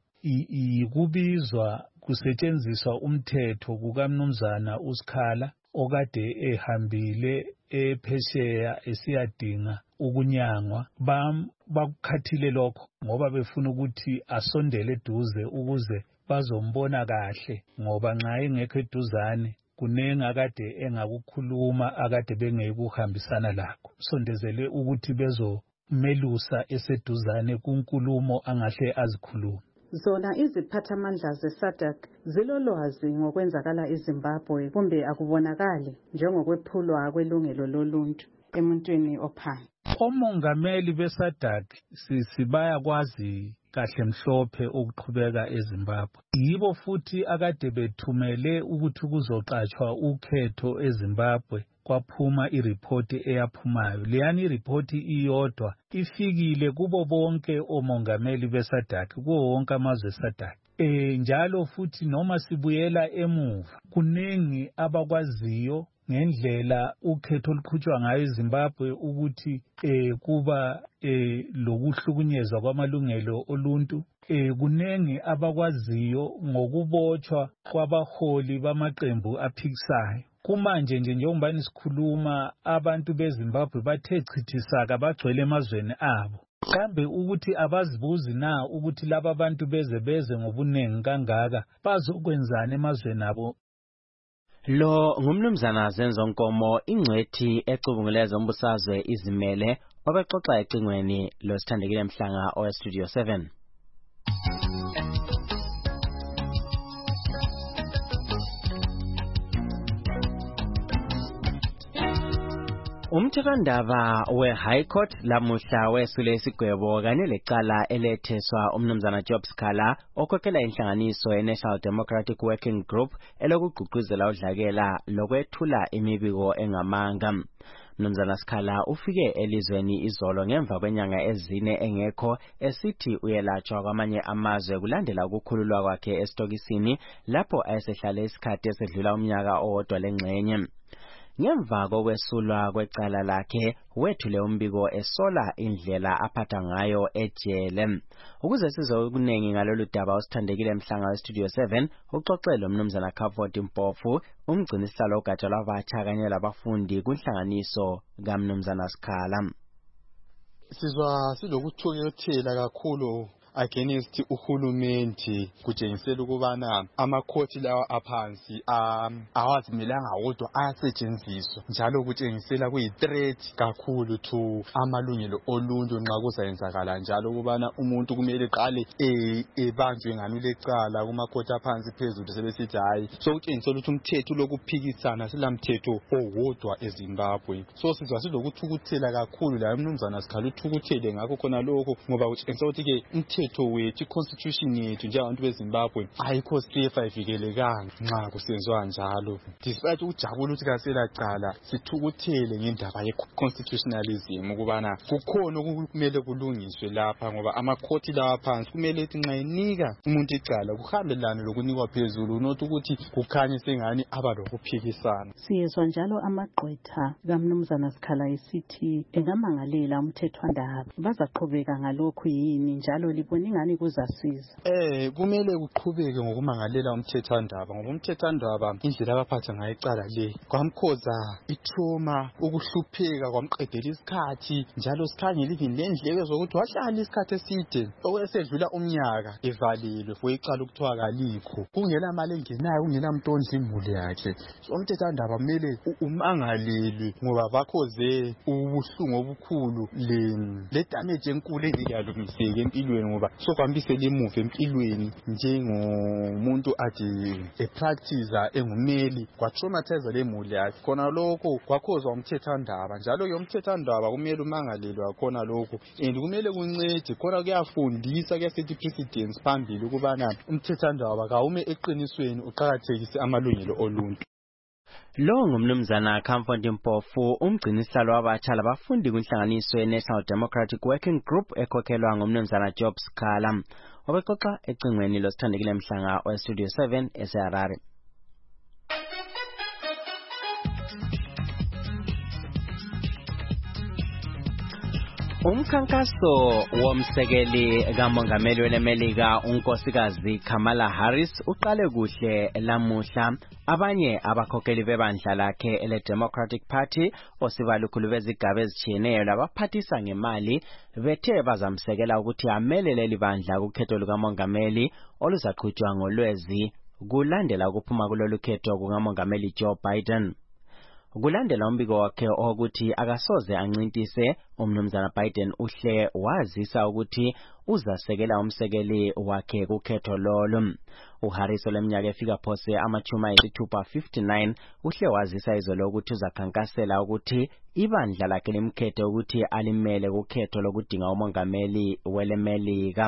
yikubizwa kusetshenziswa umthetho kukaMnumzana uSikhala okade ehambile ephesheya esiyadinga ukunyangwa. Bakukhathile lokho ngoba befuna ukuthi asondele eduze ukuze bazombona kahle, ngoba nxa engekho eduzane kunengi akade engakukhuluma akade bengekuhambisana lakho. Sondezele ukuthi bezomelusa eseduzane kunkulumo angahle azikhuluma. Zona iziphathamandla ze-SADC zilolwazi ngokwenzakala eZimbabwe kumbe akubonakali njengokwephulwa kwelungelo loluntu emuntwini ophansi. Omongameli beSADC sibaya kahle mhlophe ukuqhubeka eZimbabwe. Yibo futhi akade bethumele ukuthi kuzoqatshwa ukhetho eZimbabwe kwaphuma iripoti eyaphumayo. Leyani iripoti iyodwa ifikile kubo bonke omongameli beSADC, kuwo wonke amazwe eSADC. Njalo futhi noma sibuyela emuva, kuningi abakwaziyo ngendlela ukhetho oluqhutshwa ngayo eZimbabwe ukuthi kuba lokuhlukunyezwa kwamalungelo oluntu. Kuningi abakwaziyo ngokubotshwa kwabaholi bamaqembu aphikisayo. Kumanje nje njengoba sikhuluma, abantu beZimbabwe bathe chithisaka bagcwele emazweni abo. Kambe ukuthi abazibuzi na ukuthi laba abantu beze ngobunengi kangaka bazokwenzana emazweni abo? Lo ngumnumzana Zenzonkomo, ingcwethi ecubunguleza umbusazwe izimele, obexoxa ecingweni losithandekile Mhlanga oweStudio 7. Umthethwandaba we-High Court lamuhla wesule isigwebo kanye lecala eletheswa umnumzana Job Sikhala okhokhela inhlanganiso ye-National Democratic Working Group elokugqugquzela udlakela lokwethula imibiko engamanga. Mnumzana Sikhala ufike elizweni izolo ngemva kwenyanga ezine engekho esithi uyelatshwa kwamanye amazwe kulandela ukukhululwa kwakhe esitokisini lapho ayesehlale isikhathi esedlula umnyaka owodwa lengxenye. Ngemva kokwesulwa kwecala lakhe wethule umbiko esola indlela aphatha ngayo ejele. Ukuze size okunengi ngalolu daba osithandekile Mhlanga weStudio 7 uxoxele umnumzana Comfort Mpofu, umgcinisihlalo ogatsha lwabatsha kanye labafundi kunhlanganiso kaMnumzana Sikhala. Sizwa silokuthukuthela kakhulu against uhulumende kutshengisela ukubana amakhoti lawa aphansi awazimelanga wodwa ayasetshenziswa, njalo kutshengisela kuyi-threat kakhulu to amalungelo oluntu nxa kuzayenzakala njalo ukubana umuntu kumele qale ebanjwe ngani ulecala kumakhoti aphansi phezulu sebesithi hayi. So kutshengisela ukuthi umthetho lokuphikisana silamthetho owodwa eZimbabwe. So sizwa silokuthukuthela kakhulu la umnumzana Sikhala uthukuthele ngakho khona lokho ngoba kutshengisela ukuthi ke umthetho wethu constitution yethu njengabantu beZimbabwe ayikho safe, ayivikelekanga nxa kusenziwa njalo. Despite ukujabula ukuthi kasela cala sithukuthele ngendaba ye-constitutionalism ukubana kukhona okumele kulungiswe lapha ngoba amakhoti lawa phansi kumele ethi nxa enika umuntu icala kuhambelane lokunikwa phezulu, not ukuthi kukhanye sengani aba lokuphikisana. Siyezwa njalo amagqwetha kaMnumzana Sikhala esithi engamangalela umthethwandaba. Bazaqhubeka ngalokhu yini njalo libona ingani kuzasiza? Kumele kuqhubeke ngokumangalela umthethwandaba ngoba umthethwandaba indlela abaphatha ngayo icala le kwamkhoza itrauma, ukuhlupheka kwamqedela isikhathi, njalo sikhangela even lendleko zokuthi wahlala isikhathi eside okwesedlula umnyaka evalelwe for icala ukuthiwa kalikho, kungela mali engenayo, kungela muntu ondla imuli yakhe. So umthethwandaba kumele umangalelwe ngoba bakhoze ubuhlungu obukhulu le damage enkulu eziyalungiseka empilweni ngoba sokwambisela emuva empilweni njengomuntu athi epractice engumeli kwatraumatize lemuli yakhe. Khona lokho kwakhozwa umthethwandaba, njalo ke umthethwandaba kumele umangalelwe khona lokho and kumele kuncede khona kuyafundisa, kuyasethi precedence phambili ukubana umthethwandaba kawume eqinisweni uqhakathekise amalungelo oluntu. Lo ngumnumzana Comfort Mpofu, umgcinisihlalo wabatsha labafundi kunhlanganiso ye-National Democratic Working Group ekhokhelwa ngumnumzana Job Sikhala, obexoxa ecingweni losithandekile Mhlanga weStudio 7 eseHarare. Umkhankaso womsekeli kamongameli weMelika unkosikazi Kamala Harris uqale kuhle lamuhla. Abanye abakhokheli bebandla lakhe ele-Democratic Party osibalukhulu bezigaba ezitshiyeneyo labaphathisa ngemali bethe bazamsekela ukuthi amelele leli bandla kukhetho lukamongameli oluzaqhutshwa ngoLwezi kulandela ukuphuma kulolu khetho kukamongameli Joe Biden. kulandela umbiko wakhe ukuthi akasoze ancintise. Umnumzana Biden uhle wazisa ukuthi uzasekela umsekeli wakhe kukhetho lolo. uHarris oleminyaka efika phose amachuma ayisithupha 59 uhle wazisa izolo ukuthi uzakhankasela ukuthi ibandla lakhe limkhethe ukuthi alimele kukhetho lokudinga umongameli welemelika.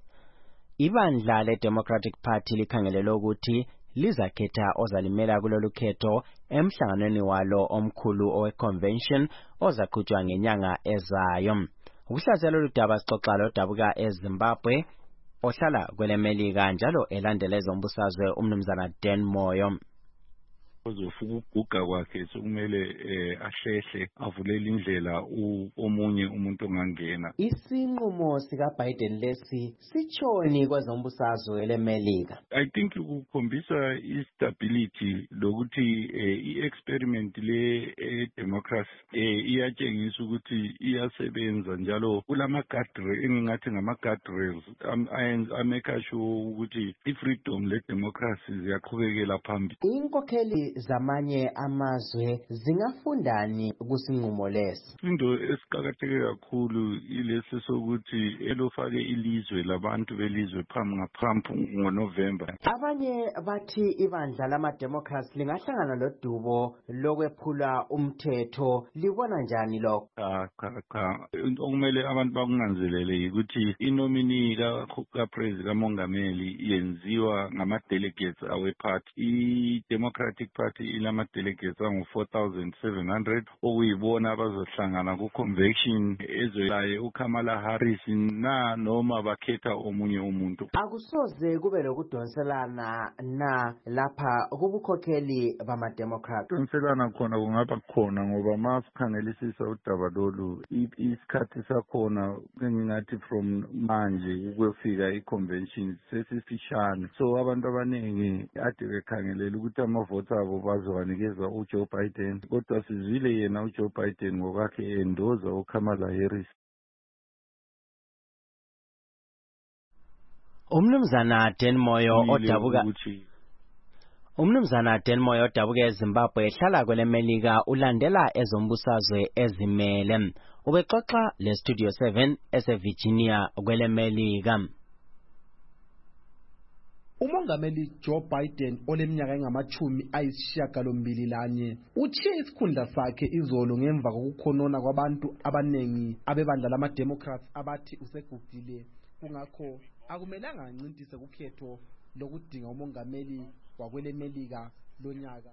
Ibandla le-Democratic Party likhangelele ukuthi lizakhetha ozalimela kulolu khetho emhlanganweni walo omkhulu owe-convention ozaqhutshwa ngenyanga ezayo. Ukuhlaziya lolu daba sixoxa lodabuka eZimbabwe ohlala kwelemelika njalo elandela ezombusazwe umnumzana Dan Moyo. Uzofuna ukuguga kwakhe sokumele ahlehle avulele indlela omunye umuntu ongangena. Isinqumo sika Biden lesi sichoni kwezombusazwe lemelika. I think ukukhombisa istability lokuthi i-experiment le democracy iyatshengisa ukuthi iyasebenza njalo kulama guardrails engingathi ngama guardrails ameka sure ukuthi i-freedom le democracy ziyaqhubekela phambili. Inkokheli zamanye amazwe zingafundani kusinqumo lesi. Into esiqakatheke kakhulu ilesi sokuthi elofake ilizwe labantu belizwe ngaphambi ngoNovember. Abanye bathi ibandla lama-democrats lingahlangana lodubo lokwephula umthetho. Libona njani lokho? Cha. Okumele abantu bakunanzelele ukuthi inomini kaPresident kamongameli yenziwa ngama-delegates awe-party. I-Democratic Party ilama-delegates angu-4,700 okuyibona abazohlangana ku-convention ezolaye uKamala Harris noma bakhetha omunye umuntu. Akusoze kube lokudonselana na lapha kubukhokheli bama-Democrat. Udonselana khona kungaba khona ngoba masikhangelisisa udaba lolu isikhathi sakhona engingathi from manje ukuyofika i-convention sesifishane. So abantu abaningi ade bekhangelela ukuthi amavoti abo bazowanikeza uJoe Biden kodwa sizwile yena uJoe Biden ngokwakhe endoza uKamala Harris. Umnumzana Dan Moyo odabuka eZimbabwe ehlala kwelemelika ulandela ezombusazwe ezimele. Ubexoxa leStudio 7 eseVirginia kwelemelika. Umongameli Joe Biden oleminyaka engama-81 utshiye isikhundla sakhe izolo ngemva kokukhonona kwabantu abanengi abebandla lama-Democrats abathi usegugile kungakho akumelanga ancintise kukhetho lokudinga umongameli wakwelemelika lonyaka.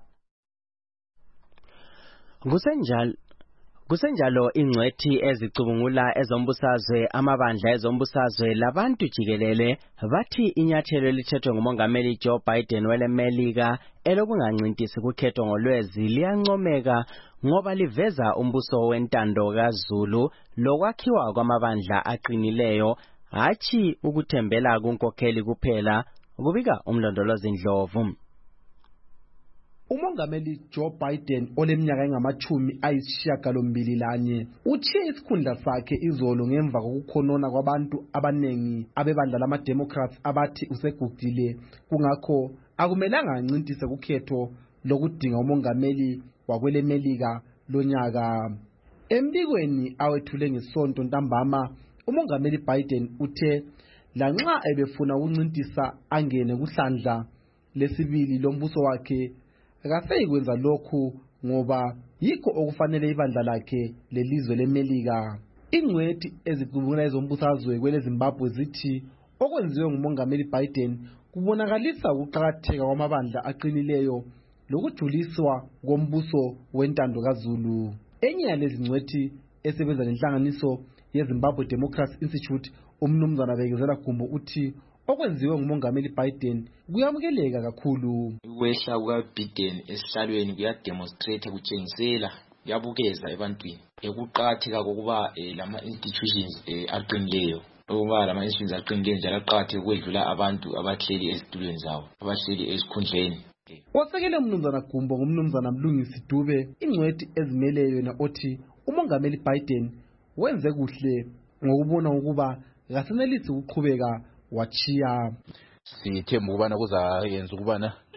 Kusenjalo ingcwethi ezicubungula ezombusazwe amabandla ezombusazwe labantu jikelele bathi inyathelo elithethwe ngumongameli Joe Biden welemelika elokungancintisi kukhetho ngolwezi liyancomeka ngoba liveza umbuso wentando kaZulu lokwakhiwa kwamabandla aqinileyo hathi ukuthembela kunkokheli kuphela, kubika umlondolozi Ndlovu. Umongameli Joe Biden oleminyaka engama-81 utshiye isikhundla sakhe izolo ngemva kokukhonona kwabantu abanengi abebandla lama-Democrats abathi usegugile kungakho akumelanga ancintise kukhetho lokudinga umongameli wakwelemelika lonyaka. Embikweni awethule ngesonto ntambama umongameli Biden uthe lanxa ebefuna ukuncintisa angene kuhlandla lesibili lombuso wakhe akaseyikwenza lokhu ngoba yikho okufanele ibandla lakhe lelizwe lemelika. Ingcwethi ezicubungula ezombusazwe kweleZimbabwe zithi okwenziwe ngumongameli Biden kubonakalisa ukuqakatheka kwamabandla aqinileyo lokujuliswa kombuso wentando kaZulu. Enye yalezi ngcwethi esebenza nenhlanganiso yeZimbabwe Democracy Institute umnumzana Bekezela Gumbo uthi okwenziwe ngumongameli Biden kuyamukeleka kakhulu. Ukwehla kukaBiden esihlalweni kuyademonstrate kutshengisela kuyabukeza ebantwini ukuqakatheka kokuba lama institutions aqinileyo ukuba lama institutions aqinileyo njalo aqakatheke ukwedlula abantu abahleli ezitulweni zabo abahleli esikhundleni. Osekele umnumzana Gumbo ngumnumzana Mlungisi Dube ingcwethi ezimeleyo yena othi umongameli Biden wenze kuhle ngokubona ukuba kasenelisi ukuqhubeka wachiya. Sithemba ukubana kuzayenza ukubana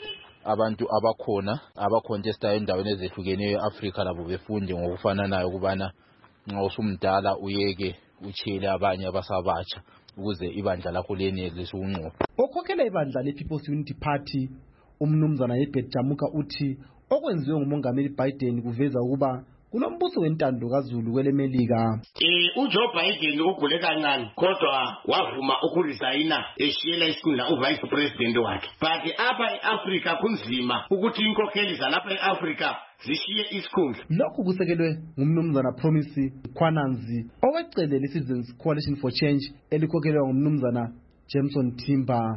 abantu abacontesta endaweni ezehlukeneyo eAfrica labo befunde ngokufananayo ukubana nxa usumdala uyeke uchile abanye abasabatsha ukuze ibandla lakho lenelise ukunqoba. Okhokhela ibandla lePeople's Unity Party umnumzana Herbert Jamuka uthi okwenziwe ngumongameli Biden kuveza ukuba kunombuso wentando kaZulu kwelemelika. uJoe Biden ugule kancane kodwa wavuma ukuresigna eshiyela isikhundla uvice president wakhe. But apha eAfrica kunzima ukuthi inkokheli zalapha eAfrica zishiye isikhundla. Lokhu kusekelwe ngumnumzana Promise Khwananzi owecele leCitizens Coalition for Change elikhokhelwa ngumnumzana Jameson Timber.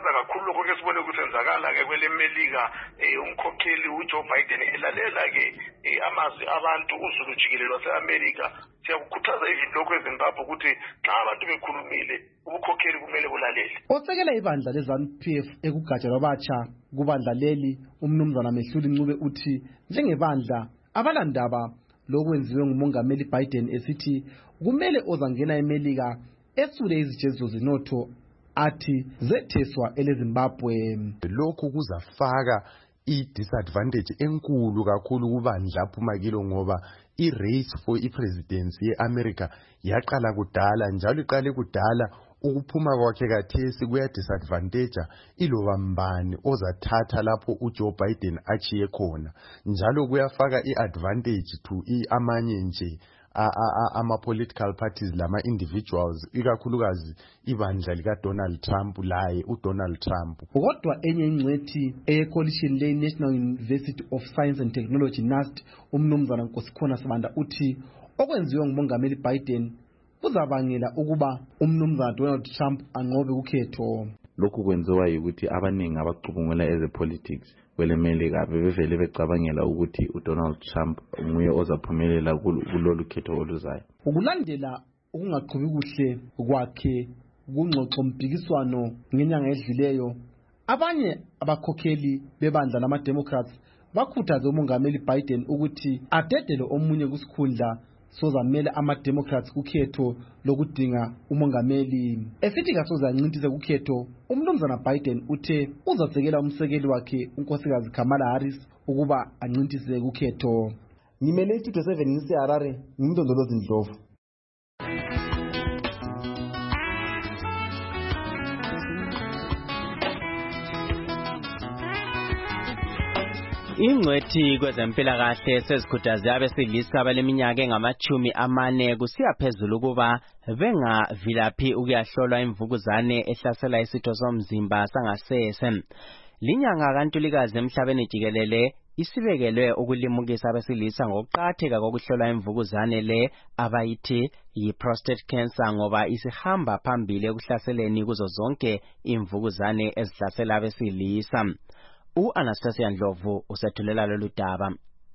Ke kwelemelika umkhokheli uJoe Biden elalela ke amazwi abantu uZulu jikelele waseAmerica. Siyakukhuthaza lokho eZimbabwe ukuthi xa abantu bekhulumile ubukhokheli kumele bulalele. Osekela ibandla leZANU-PF ekugatsha labatsha kubandla leli umnumzana Mehluli Ncube uthi njengebandla abalandaba lokwenziwe ngumongameli Biden esithi kumele ozangena eMelika esule izijezo zenotho athi zetheswa eleZimbabwe. Lokhu kuzafaka i-disadvantage enkulu kakhulu kubandla aphuma kilo ngoba i-race for i-presidency ye-America yaqala kudala njalo iqale kudala. Ukuphuma kwakhe kathesi kuya-disadvantage iloba mbani ozathatha lapho uJoe Biden achiye khona njalo kuyafaka i-advantage to amanye nje ama-political parties lama-individuals ikakhulukazi ibandla likaDonald Trump laye uDonald Trump. Kodwa enye ingcwethi eyecoalition le-National University of Science and Technology NUST umnumzana Nkosikhona Sibanda uthi okwenziwe ngumongameli Biden kuzabangela ukuba umnumzana Donald Trump anqobe ukhetho. Lokhu kwenziwa ukuthi abaningi abacubungula ezepolitics kwelemelika bevele becabangela ukuthi uDonald Trump nguye ozaphumelela kulolu khetho oluzayo. Ukulandela ukungaqhubi kuhle kwakhe kungxoxo mpikiswano ngenyanga edluleyo, abanye abakhokheli bebandla lama-Democrats bakhuthaze umongameli Biden ukuthi adedele omunye kusikhundla sozamela ama-Democrats kukhetho lokudinga umongameli. Esithi kasoze ancintise kukhetho, umnumzana Biden uthe uzasekela umsekeli wakhe unkosikazi Kamala Harris ukuba ancintise kukhetho. Ngimele iStudio 7 ngiseHarare, ngimndondolozi Ndlovu. Ingcwethi kwezempilakahle sezikhuthaze abesilisa abaleminyaka engama-40 kusiya phezulu ukuba bengavilaphi ukuyahlolwa imvukuzane ehlasela isitho somzimba sangasese. Linyanga kaNtulikazi emhlabeni jikelele isibekelwe ukulimukisa abesilisa ngokuqakatheka kokuhlolwa imvukuzane le abayithi yi-prostate cancer ngoba isihamba phambili ekuhlaseleni kuzo zonke imvukuzane ezihlasela abesilisa. U-Anastasia Ndlovu usethulela lolu daba.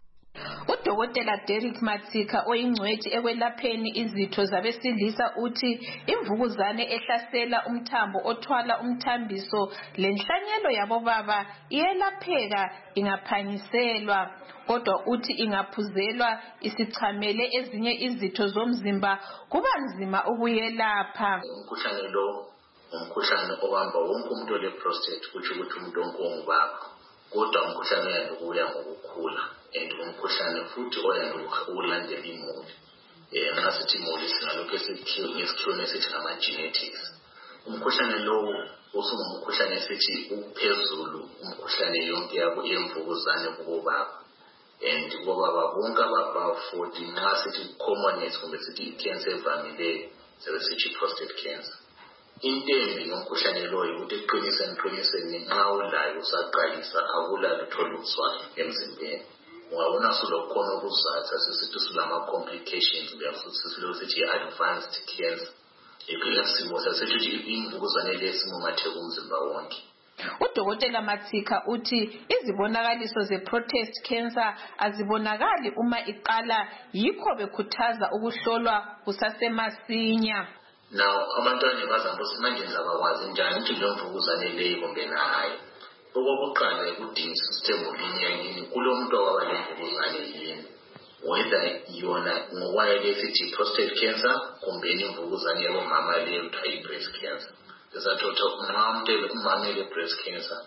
Udokotela Derek Matsika oyingcwethi ekwelapheni izitho zabesilisa uthi imvukuzane ehlasela umthambo othwala umthambiso lenhlanyelo yabo baba iyelapheka ingaphangiselwa, kodwa uthi ingaphuzelwa isichamele ezinye izitho zomzimba kuba nzima ukuyelapha. Umkhuhlane lo umkhuhlane obamba wonke umuntu ole-prostate kutsho ukuthi umuntu wonke ongubaba, kodwa umkhuhlane uyanda ukuya ngokukhula and umkhuhlane futhi oyanda ukulandela imuli. Nxa sithi imuli singalokhu ngesikhiweni esithi ngama-genetics. Umkhuhlane lowo usungumkhuhlane esithi uphezulu umkhuhlane yonke yabo yemvukuzane kubobaba. And kubobaba bonke ababa-40 nxa sithi commonest kumbe sithi i-cancer evamileyo sebesithi prostate cancer. Intembi ngomkhuhlane loyo ukuthi eqiniseni nxa ulayo usaqalisa akulalo utholuzwayo emzimbeni. Ungabona sulokhona ukuzatha sesithi sulama-complications futhi silokuthi i-advanced cancer. Simo sasithi imvukuzane lesimumatheka umzimba wonke. Udokotela Matsika uthi izibonakaliso ze-prostate cancer azibonakali uma iqala, yikho bekhuthaza ukuhlolwa kusasemasinya. Now abantwana bazambo simanje ngizabakwazi njani ukuthi le mvukuzane leyo kumbe nayo. Okokuqala ukudinga isystem eminyakeni kulo muntu owaba le mvukuzane yini, whether yona ngokwayo lesithi prostate cancer kumbe imvukuzane yabomama leyo kuthiwa i-breast cancer. Desathothi umama ele-breast cancer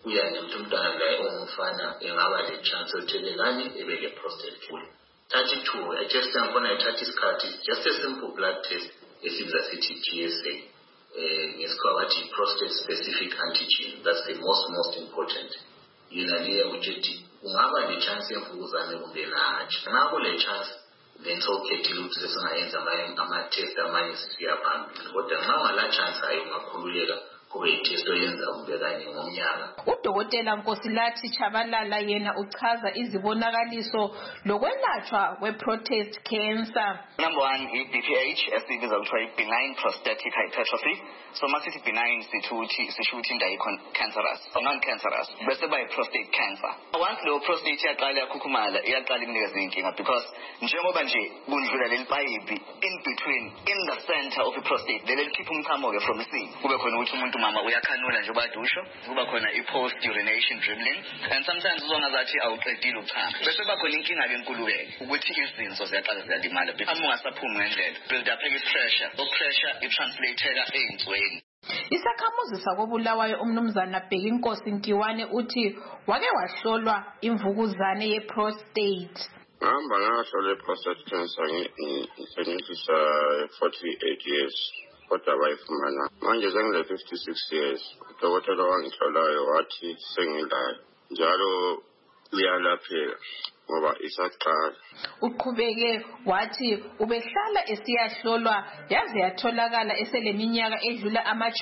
uyanje ukuthi umntwana la ongumfana engaba le chance yokuthelelana ebele prostate cancer. 32 adjustment khona ithatha isikhathi, just a simple blood test esibiza sithi PSA. Ngesikhathi bathi prostate specific antigen, that's the most important. Yena leyo ukuthi ungaba le chance yemvukuzane kumbe hatshi. Ngakho le chance then sokhethile ukuthi sesingayenza ama-test amanye sisiya phambili, kodwa nxa la chance ayingakhululeka kube itest oyenza kumbe kanye ngomnyaka. Udokotela Nkosilathi Chabalala yena uchaza izibonakaliso lokwelatshwa kwe-prostate cancer. Number 1 i-BPH esibiza kuthiwa benign prostatic hypertrophy. So masithi benign sisho ukuthi into cancerous or non-cancerous bese ba prostate cancer. Once lo prostate yaqala yakhukhumala iyaqala inikeza inkinga because njengoba nje kundlula leli pipe in the center of the prostate leli likhipha umchamo ke from the kube khona ukuthi umuntu mama uyakhanula nje badusho, kuba khona i-post urination dribbling, and sometimes uzongazathi awuqedile uchama bese kuba khona inkinga ke enkulu-ke ukuthi izinso ziyaqala ziyalimala because ungasaphumi ngendlela, build up pressure, pressure i-translator ey'nsweni. Isakhamuzi sakobulawayo umnumzana Bhekinkosi Nkiwane uthi wake wahlolwa imvukuzane ye-prostate. Ngihamba ngahlolwa i-prostate cancer ngisenyisisa 48 years. Kodwa bayifumana manje sengile 56 years. Udokotela wangihlolayo wathi sengilayo njalo uyalapheka ngoba isaqala. Uqhubeke wathi ubehlala esiyahlolwa yaze yatholakala eseleminyaka edlula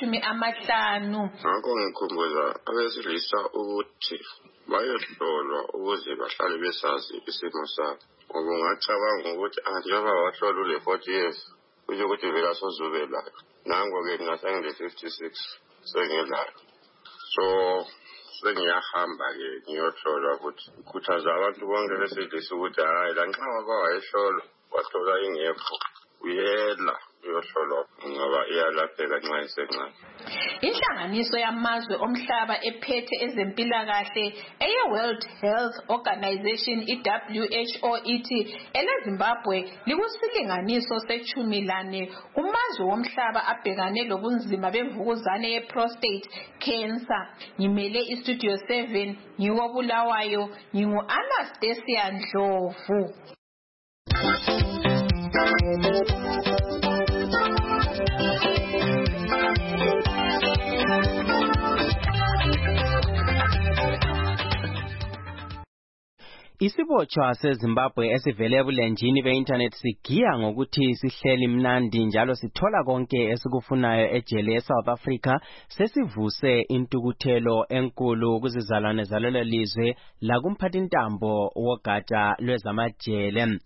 50. Ngakho ngikhumbuza abesilisa ukuthi bayohlolwa ukuze bahlale besazi isimo sabo. Ngoba ungacabanga ukuthi njengoba wahlola ule 40 years kusho ukuthi vele asozubelayo. Nango-ke ngingasengile 56 sengilayo. So sengiyahamba-ke ngiyohlolwa futhi. Ngikhuthaza abantu bonke besilisa ukuthi hayi la nxa wayehlolwa wahlola ingekho uyela uyohlolwa ngoba iyalapheka nxa isencane. Inhlanganiso yamazwe omhlaba ephethe ezempilakahle eye-World Health Organization i-WHO ithi eleZimbabwe likusilinganiso se-14 kumazwe womhlaba abhekane lobunzima bemvukuzane ye-prostate cancer. Ngimele iStudio 7 ngiwobulawayo ngingu-Anastasia Ndlovu. Isibotshwa seZimbabwe esivele ebulenjini be-internet sigiya ngokuthi sihleli mnandi njalo sithola konke esikufunayo ejele eSouth Africa sesivuse intukuthelo enkulu kuzizalwane zalelo lizwe lakumphathintambo wogatsha lwezamajele.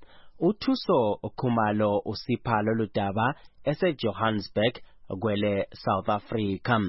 Uthuso Khumalo usipha lolu daba eseJohannesburg kwele South Africa.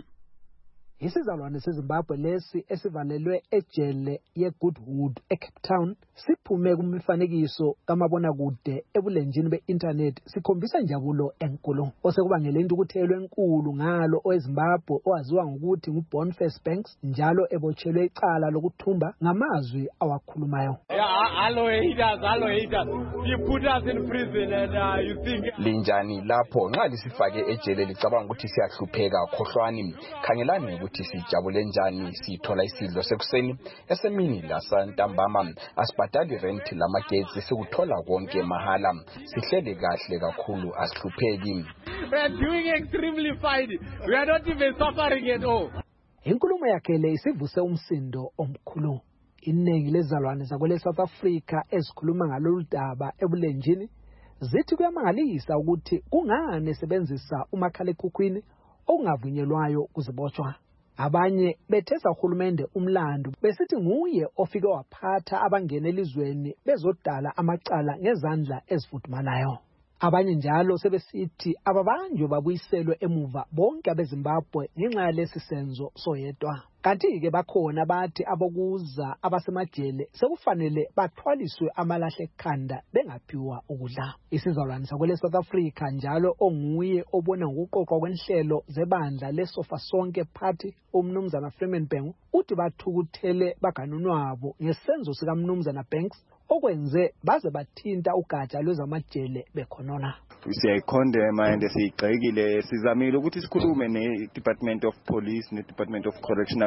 Isizalwane seZimbabwe lesi esivalelwe ejele yeGoodwood eCape Town siphume kumifanekiso kamabonakude ebulenjini be-internet sikhombisa injabulo enkulu osekubangele intukuthelo enkulu ngalo oweZimbabwe owaziwa ngokuthi nguBoniface Banks njalo ebotshelwe icala lokuthumba ngamazwi awakhulumayo. Hello haters. You put us in prison and you think linjani lapho nxa lisifake ejele licabanga ukuthi siyahlupheka khohlwani khangelani ukuthi sijabule njani sithola isidlo sekuseni esemini lasantambama asibhadali rent lamagetsi sikuthola konke mahala sihlele kahle kakhulu asihlupheki. We are doing extremely fine. We are not even suffering at all. Inkulumo yakhe le isivuse umsindo omkhulu. Iningi lezalwane zakwele South Africa ezikhuluma ngalolu daba ebulenjini zithi kuyamangalisa ukuthi kungane sebenzisa umakhalekhukhwini okungavunyelwayo kuzibotshwa. Abanye bethesa uhulumende umlando besithi nguye ofike waphatha abangena elizweni bezodala amacala ngezandla ezifudumalayo. Abanye njalo sebesithi ababanjwe babuyiselwe emuva bonke abeZimbabwe ngenxa yalesi senzo soyedwa. Kanti-ke bakhona bathi abokuza abasemajele sekufanele bathwaliswe amalahle ekhanda bengaphiwa ukudla. Isizalwane sakwele South Africa njalo onguye obona ngokuqoqwa kwenhlelo zebandla leSofa Sonke Party umnumzana Freeman Bhengu uthi bathukuthele baganunwabo ngesenzo sikaMnumzana Banks okwenze baze bathinta ugatsha lwezamajele bekhonona. Siyayikhondema and siyigxekile sizamile ukuthi sikhulume ne-Department of Police ne-Department of Correctional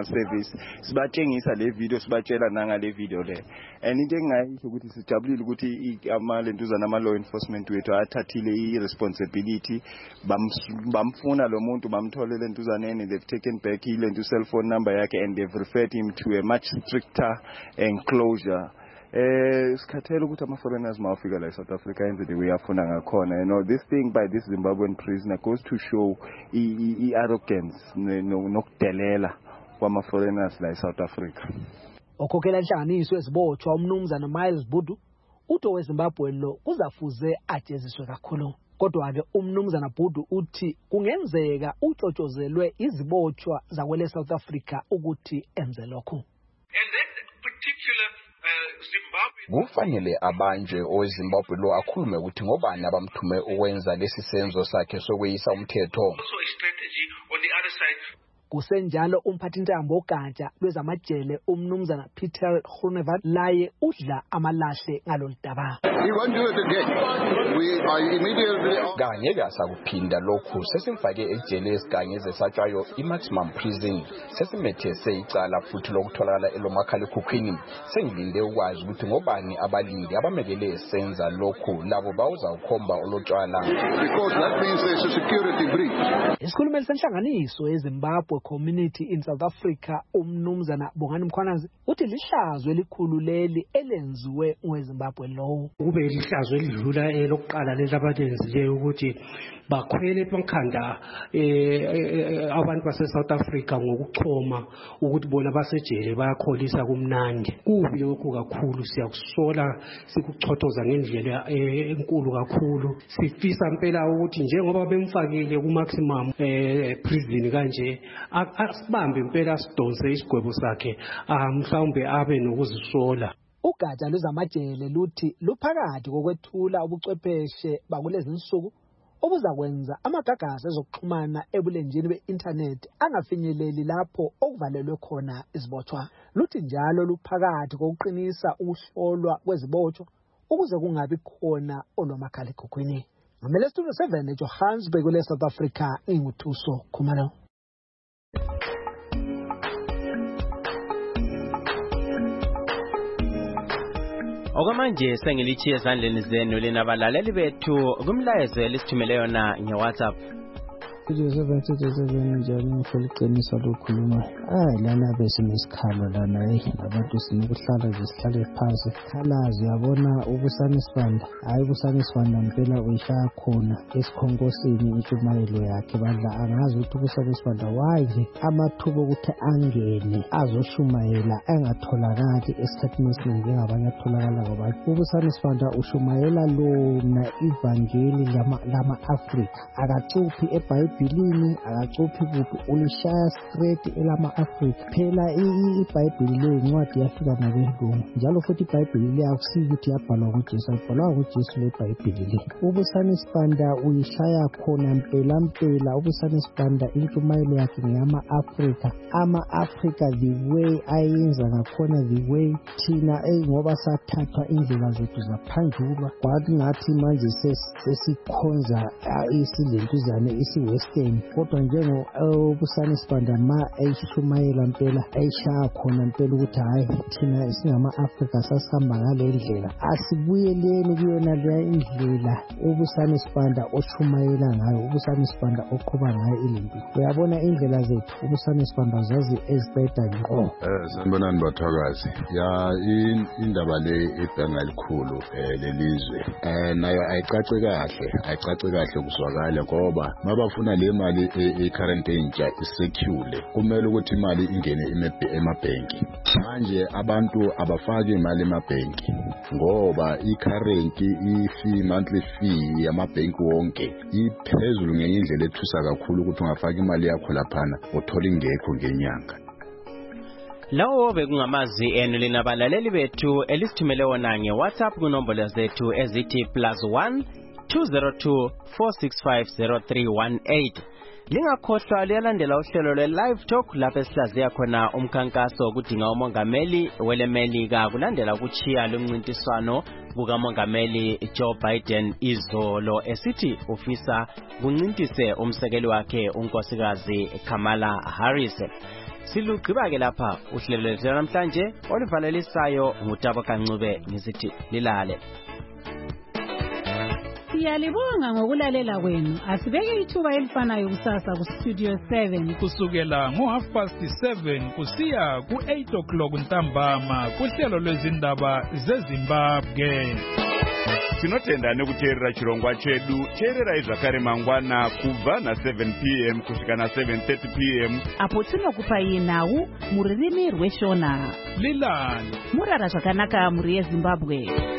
national service sibatshengisa le video sibatshela nangale video le and into engayisho ukuthi sijabulile ukuthi amalentuzana ama law enforcement wethu athathile i-responsibility bamfuna lo muntu bamtholele entuzaneni they've taken back ile cell phone number yakhe and they've referred him to a much stricter enclosure. Sikhathela ukuthi ama-foreigners mawafika la South Africa yenze the way afuna ngakhona. This thing by this Zimbabwean prisoner goes to show i-arrogance nokudelela kwama-foreigners la South Africa. Okhokhela inhlanganiso ezibotshwa umnumzana Miles Budu uthi oweZimbabwe lo kuzafuze ajeziswe kakhulu. Kodwa-ke umnumzana Budu uthi kungenzeka utshotshozelwe izibotshwa zakwele South Africa ukuthi enze lokho. Kufanele abanje oweZimbabwe lo akhulume ukuthi ngobani abamthume ukwenza lesi senzo sakhe sokweyisa umthetho. Kusenjalo umphathintambo ogatsha lwezamajele umnumzana Peter Groenewald laye udla amalahle ngaloludaba. Kanye kasakuphinda lokhu sesimfake ejele esiganye ezesatshwayo i-maximum prison sesimethese icala futhi lokutholakala elomakhala ekhukhwini. Sengilinde ukwazi ukuthi ngobani abalindi abamekele esenza lokhu labo bawuzawukhomba olotshwala. Isikhulumeli senhlanganiso eZimbabwe Community in South Africa umnumzana Bongani Mkhwanazi uthi lihlazo elikhulu leli elenziwe ngoweZimbabwe lo. Kube lihlazo elidlula lokuqala lelabalenzileyo ukuthi bakhwele ekhanda abantu base South Africa ngokuchoma ukuthi bona basejele bayakholisa kumnandi. Kubi lokho kakhulu, siyakusola sikuchothoza ngendlela enkulu kakhulu. Sifisa impela ukuthi njengoba bemfakile ku maximum prison kanje asibambe impela sidonse isigwebo sakhe mhlawumbe abe nokuzisola. Ugatsha lwezamajele luthi luphakathi kokwethula ubuchwepheshe bakulezi insuku obuzakwenza amagagasi ezokuxhumana ebulenjini be-internet angafinyeleli lapho okuvalelwe khona izibotshwa. Luthi njalo luphakathi kokuqinisa ukuhlolwa kwezibotshwa ukuze kungabi khona olomakhala ekhukhwini. Ngamele Studio 7 eJohannesburg kule South Africa inguthuso Khumalo. Okwamanje sengilichiye ezandleni zenu linabalaleli bethu kumlayezo elisithumele yona ngeWhatsApp. Kuze njani ngifeliqinisa lokhuluma lana besinesikhalo lana abantu sinokuhlala sihlale phansi khalazi yabona ubusani sibanda ubusani sibanda impela uyishaya khona esikhonkosini intshumayelo yakhe badla angazi ukuthi ubusani sibanda waje amathuba ukuthi angene azoshumayela engatholakali esikhathini esiningi ngabanye atholakala ngoba ubusani sibanda ushumayela lona ivangeli lama-Afrika akacuphi eBhayibhelini akacuphi kuphi ulishaya straight elama-Afrika phela iBhayibheli le incwadi yafika nabelungu njalo futhi iBhayibheli le akusiyo ukuthi yabhalwa nguJesu ayibhalwa nguJesu le Bhayibheli le. Ubusani sibanda uyishaya khona mpela ubusani sibanda intshumayelo yakhe ngeyama-Afrika ama-Afrika the way ayenza ngakhona the way thina ngoba sathathwa indlela zethu zaphandlulwa kwathi ngathi manje sesikhonza isilentuzane isi-western kodwa njengo ubusani sibanda ma eyishumayela mpela eyishaya khona mpela ukuthi hayi thina singama-Afrika sasihamba ngale ndlela asibuyeleni kuyona leya indlela ubusani sibanda oshumayela ngayo ubusani sibanda oqhuba ngayo ilempi. Uyabona indlela zethu ubusani sibanda zazi eziqeda ngqo. Sanibonani bathakazi ya indaba le ibhenga elikhulu lelizwe nayo ayicace kahle kuzwakala ngoba mabafuna le mali e-current entsha isecure kumele ukuthi imali ingene emabhenki. Manje abantu abafaki imali emabhenki ngoba i-current i-fee monthly fee yamabhenki wonke iphezulu ngenye indlela ethusa kakhulu ukuthi ungafaka imali yakho laphana uthola ingekho ngenyanga. Lawo bekungamazwi enu linabalaleli bethu elisithumele wona ngeWhatsApp kunombolo zethu ezithi +1 202 465 0318. Lingakhohlwa liyalandela uhlelo lwe-Live Talk lapho esihlaziya khona umkhankaso okudinga umongameli welemelika kulandela ukuchiya lomncintiswano kukamongameli Joe Biden izolo esithi ufisa kuncintise umsekeli wakhe unkosikazi Kamala Harris. Silugqiba-ke lapha uhlelo lwethu namhlanje oluvalelisayo nguTabo Kancube ngisithi lilale. Siyalibonga ngokulalela kwenu. Asibeke ithuba elifanayo kusasa ku-Studio 7 kusukela ngo7:30 kusiya ku8 ntambama kuhlelo lwezindaba zeZimbabwe. Tinotenda nekuteerera chirongwa chedu. Teerera zvakare mangwana kubva na7 p.m. kusvika na7:30 p.m. apo tinokupai nhau muririmi rweshona. Lilale murara zvakanaka muri yeZimbabwe.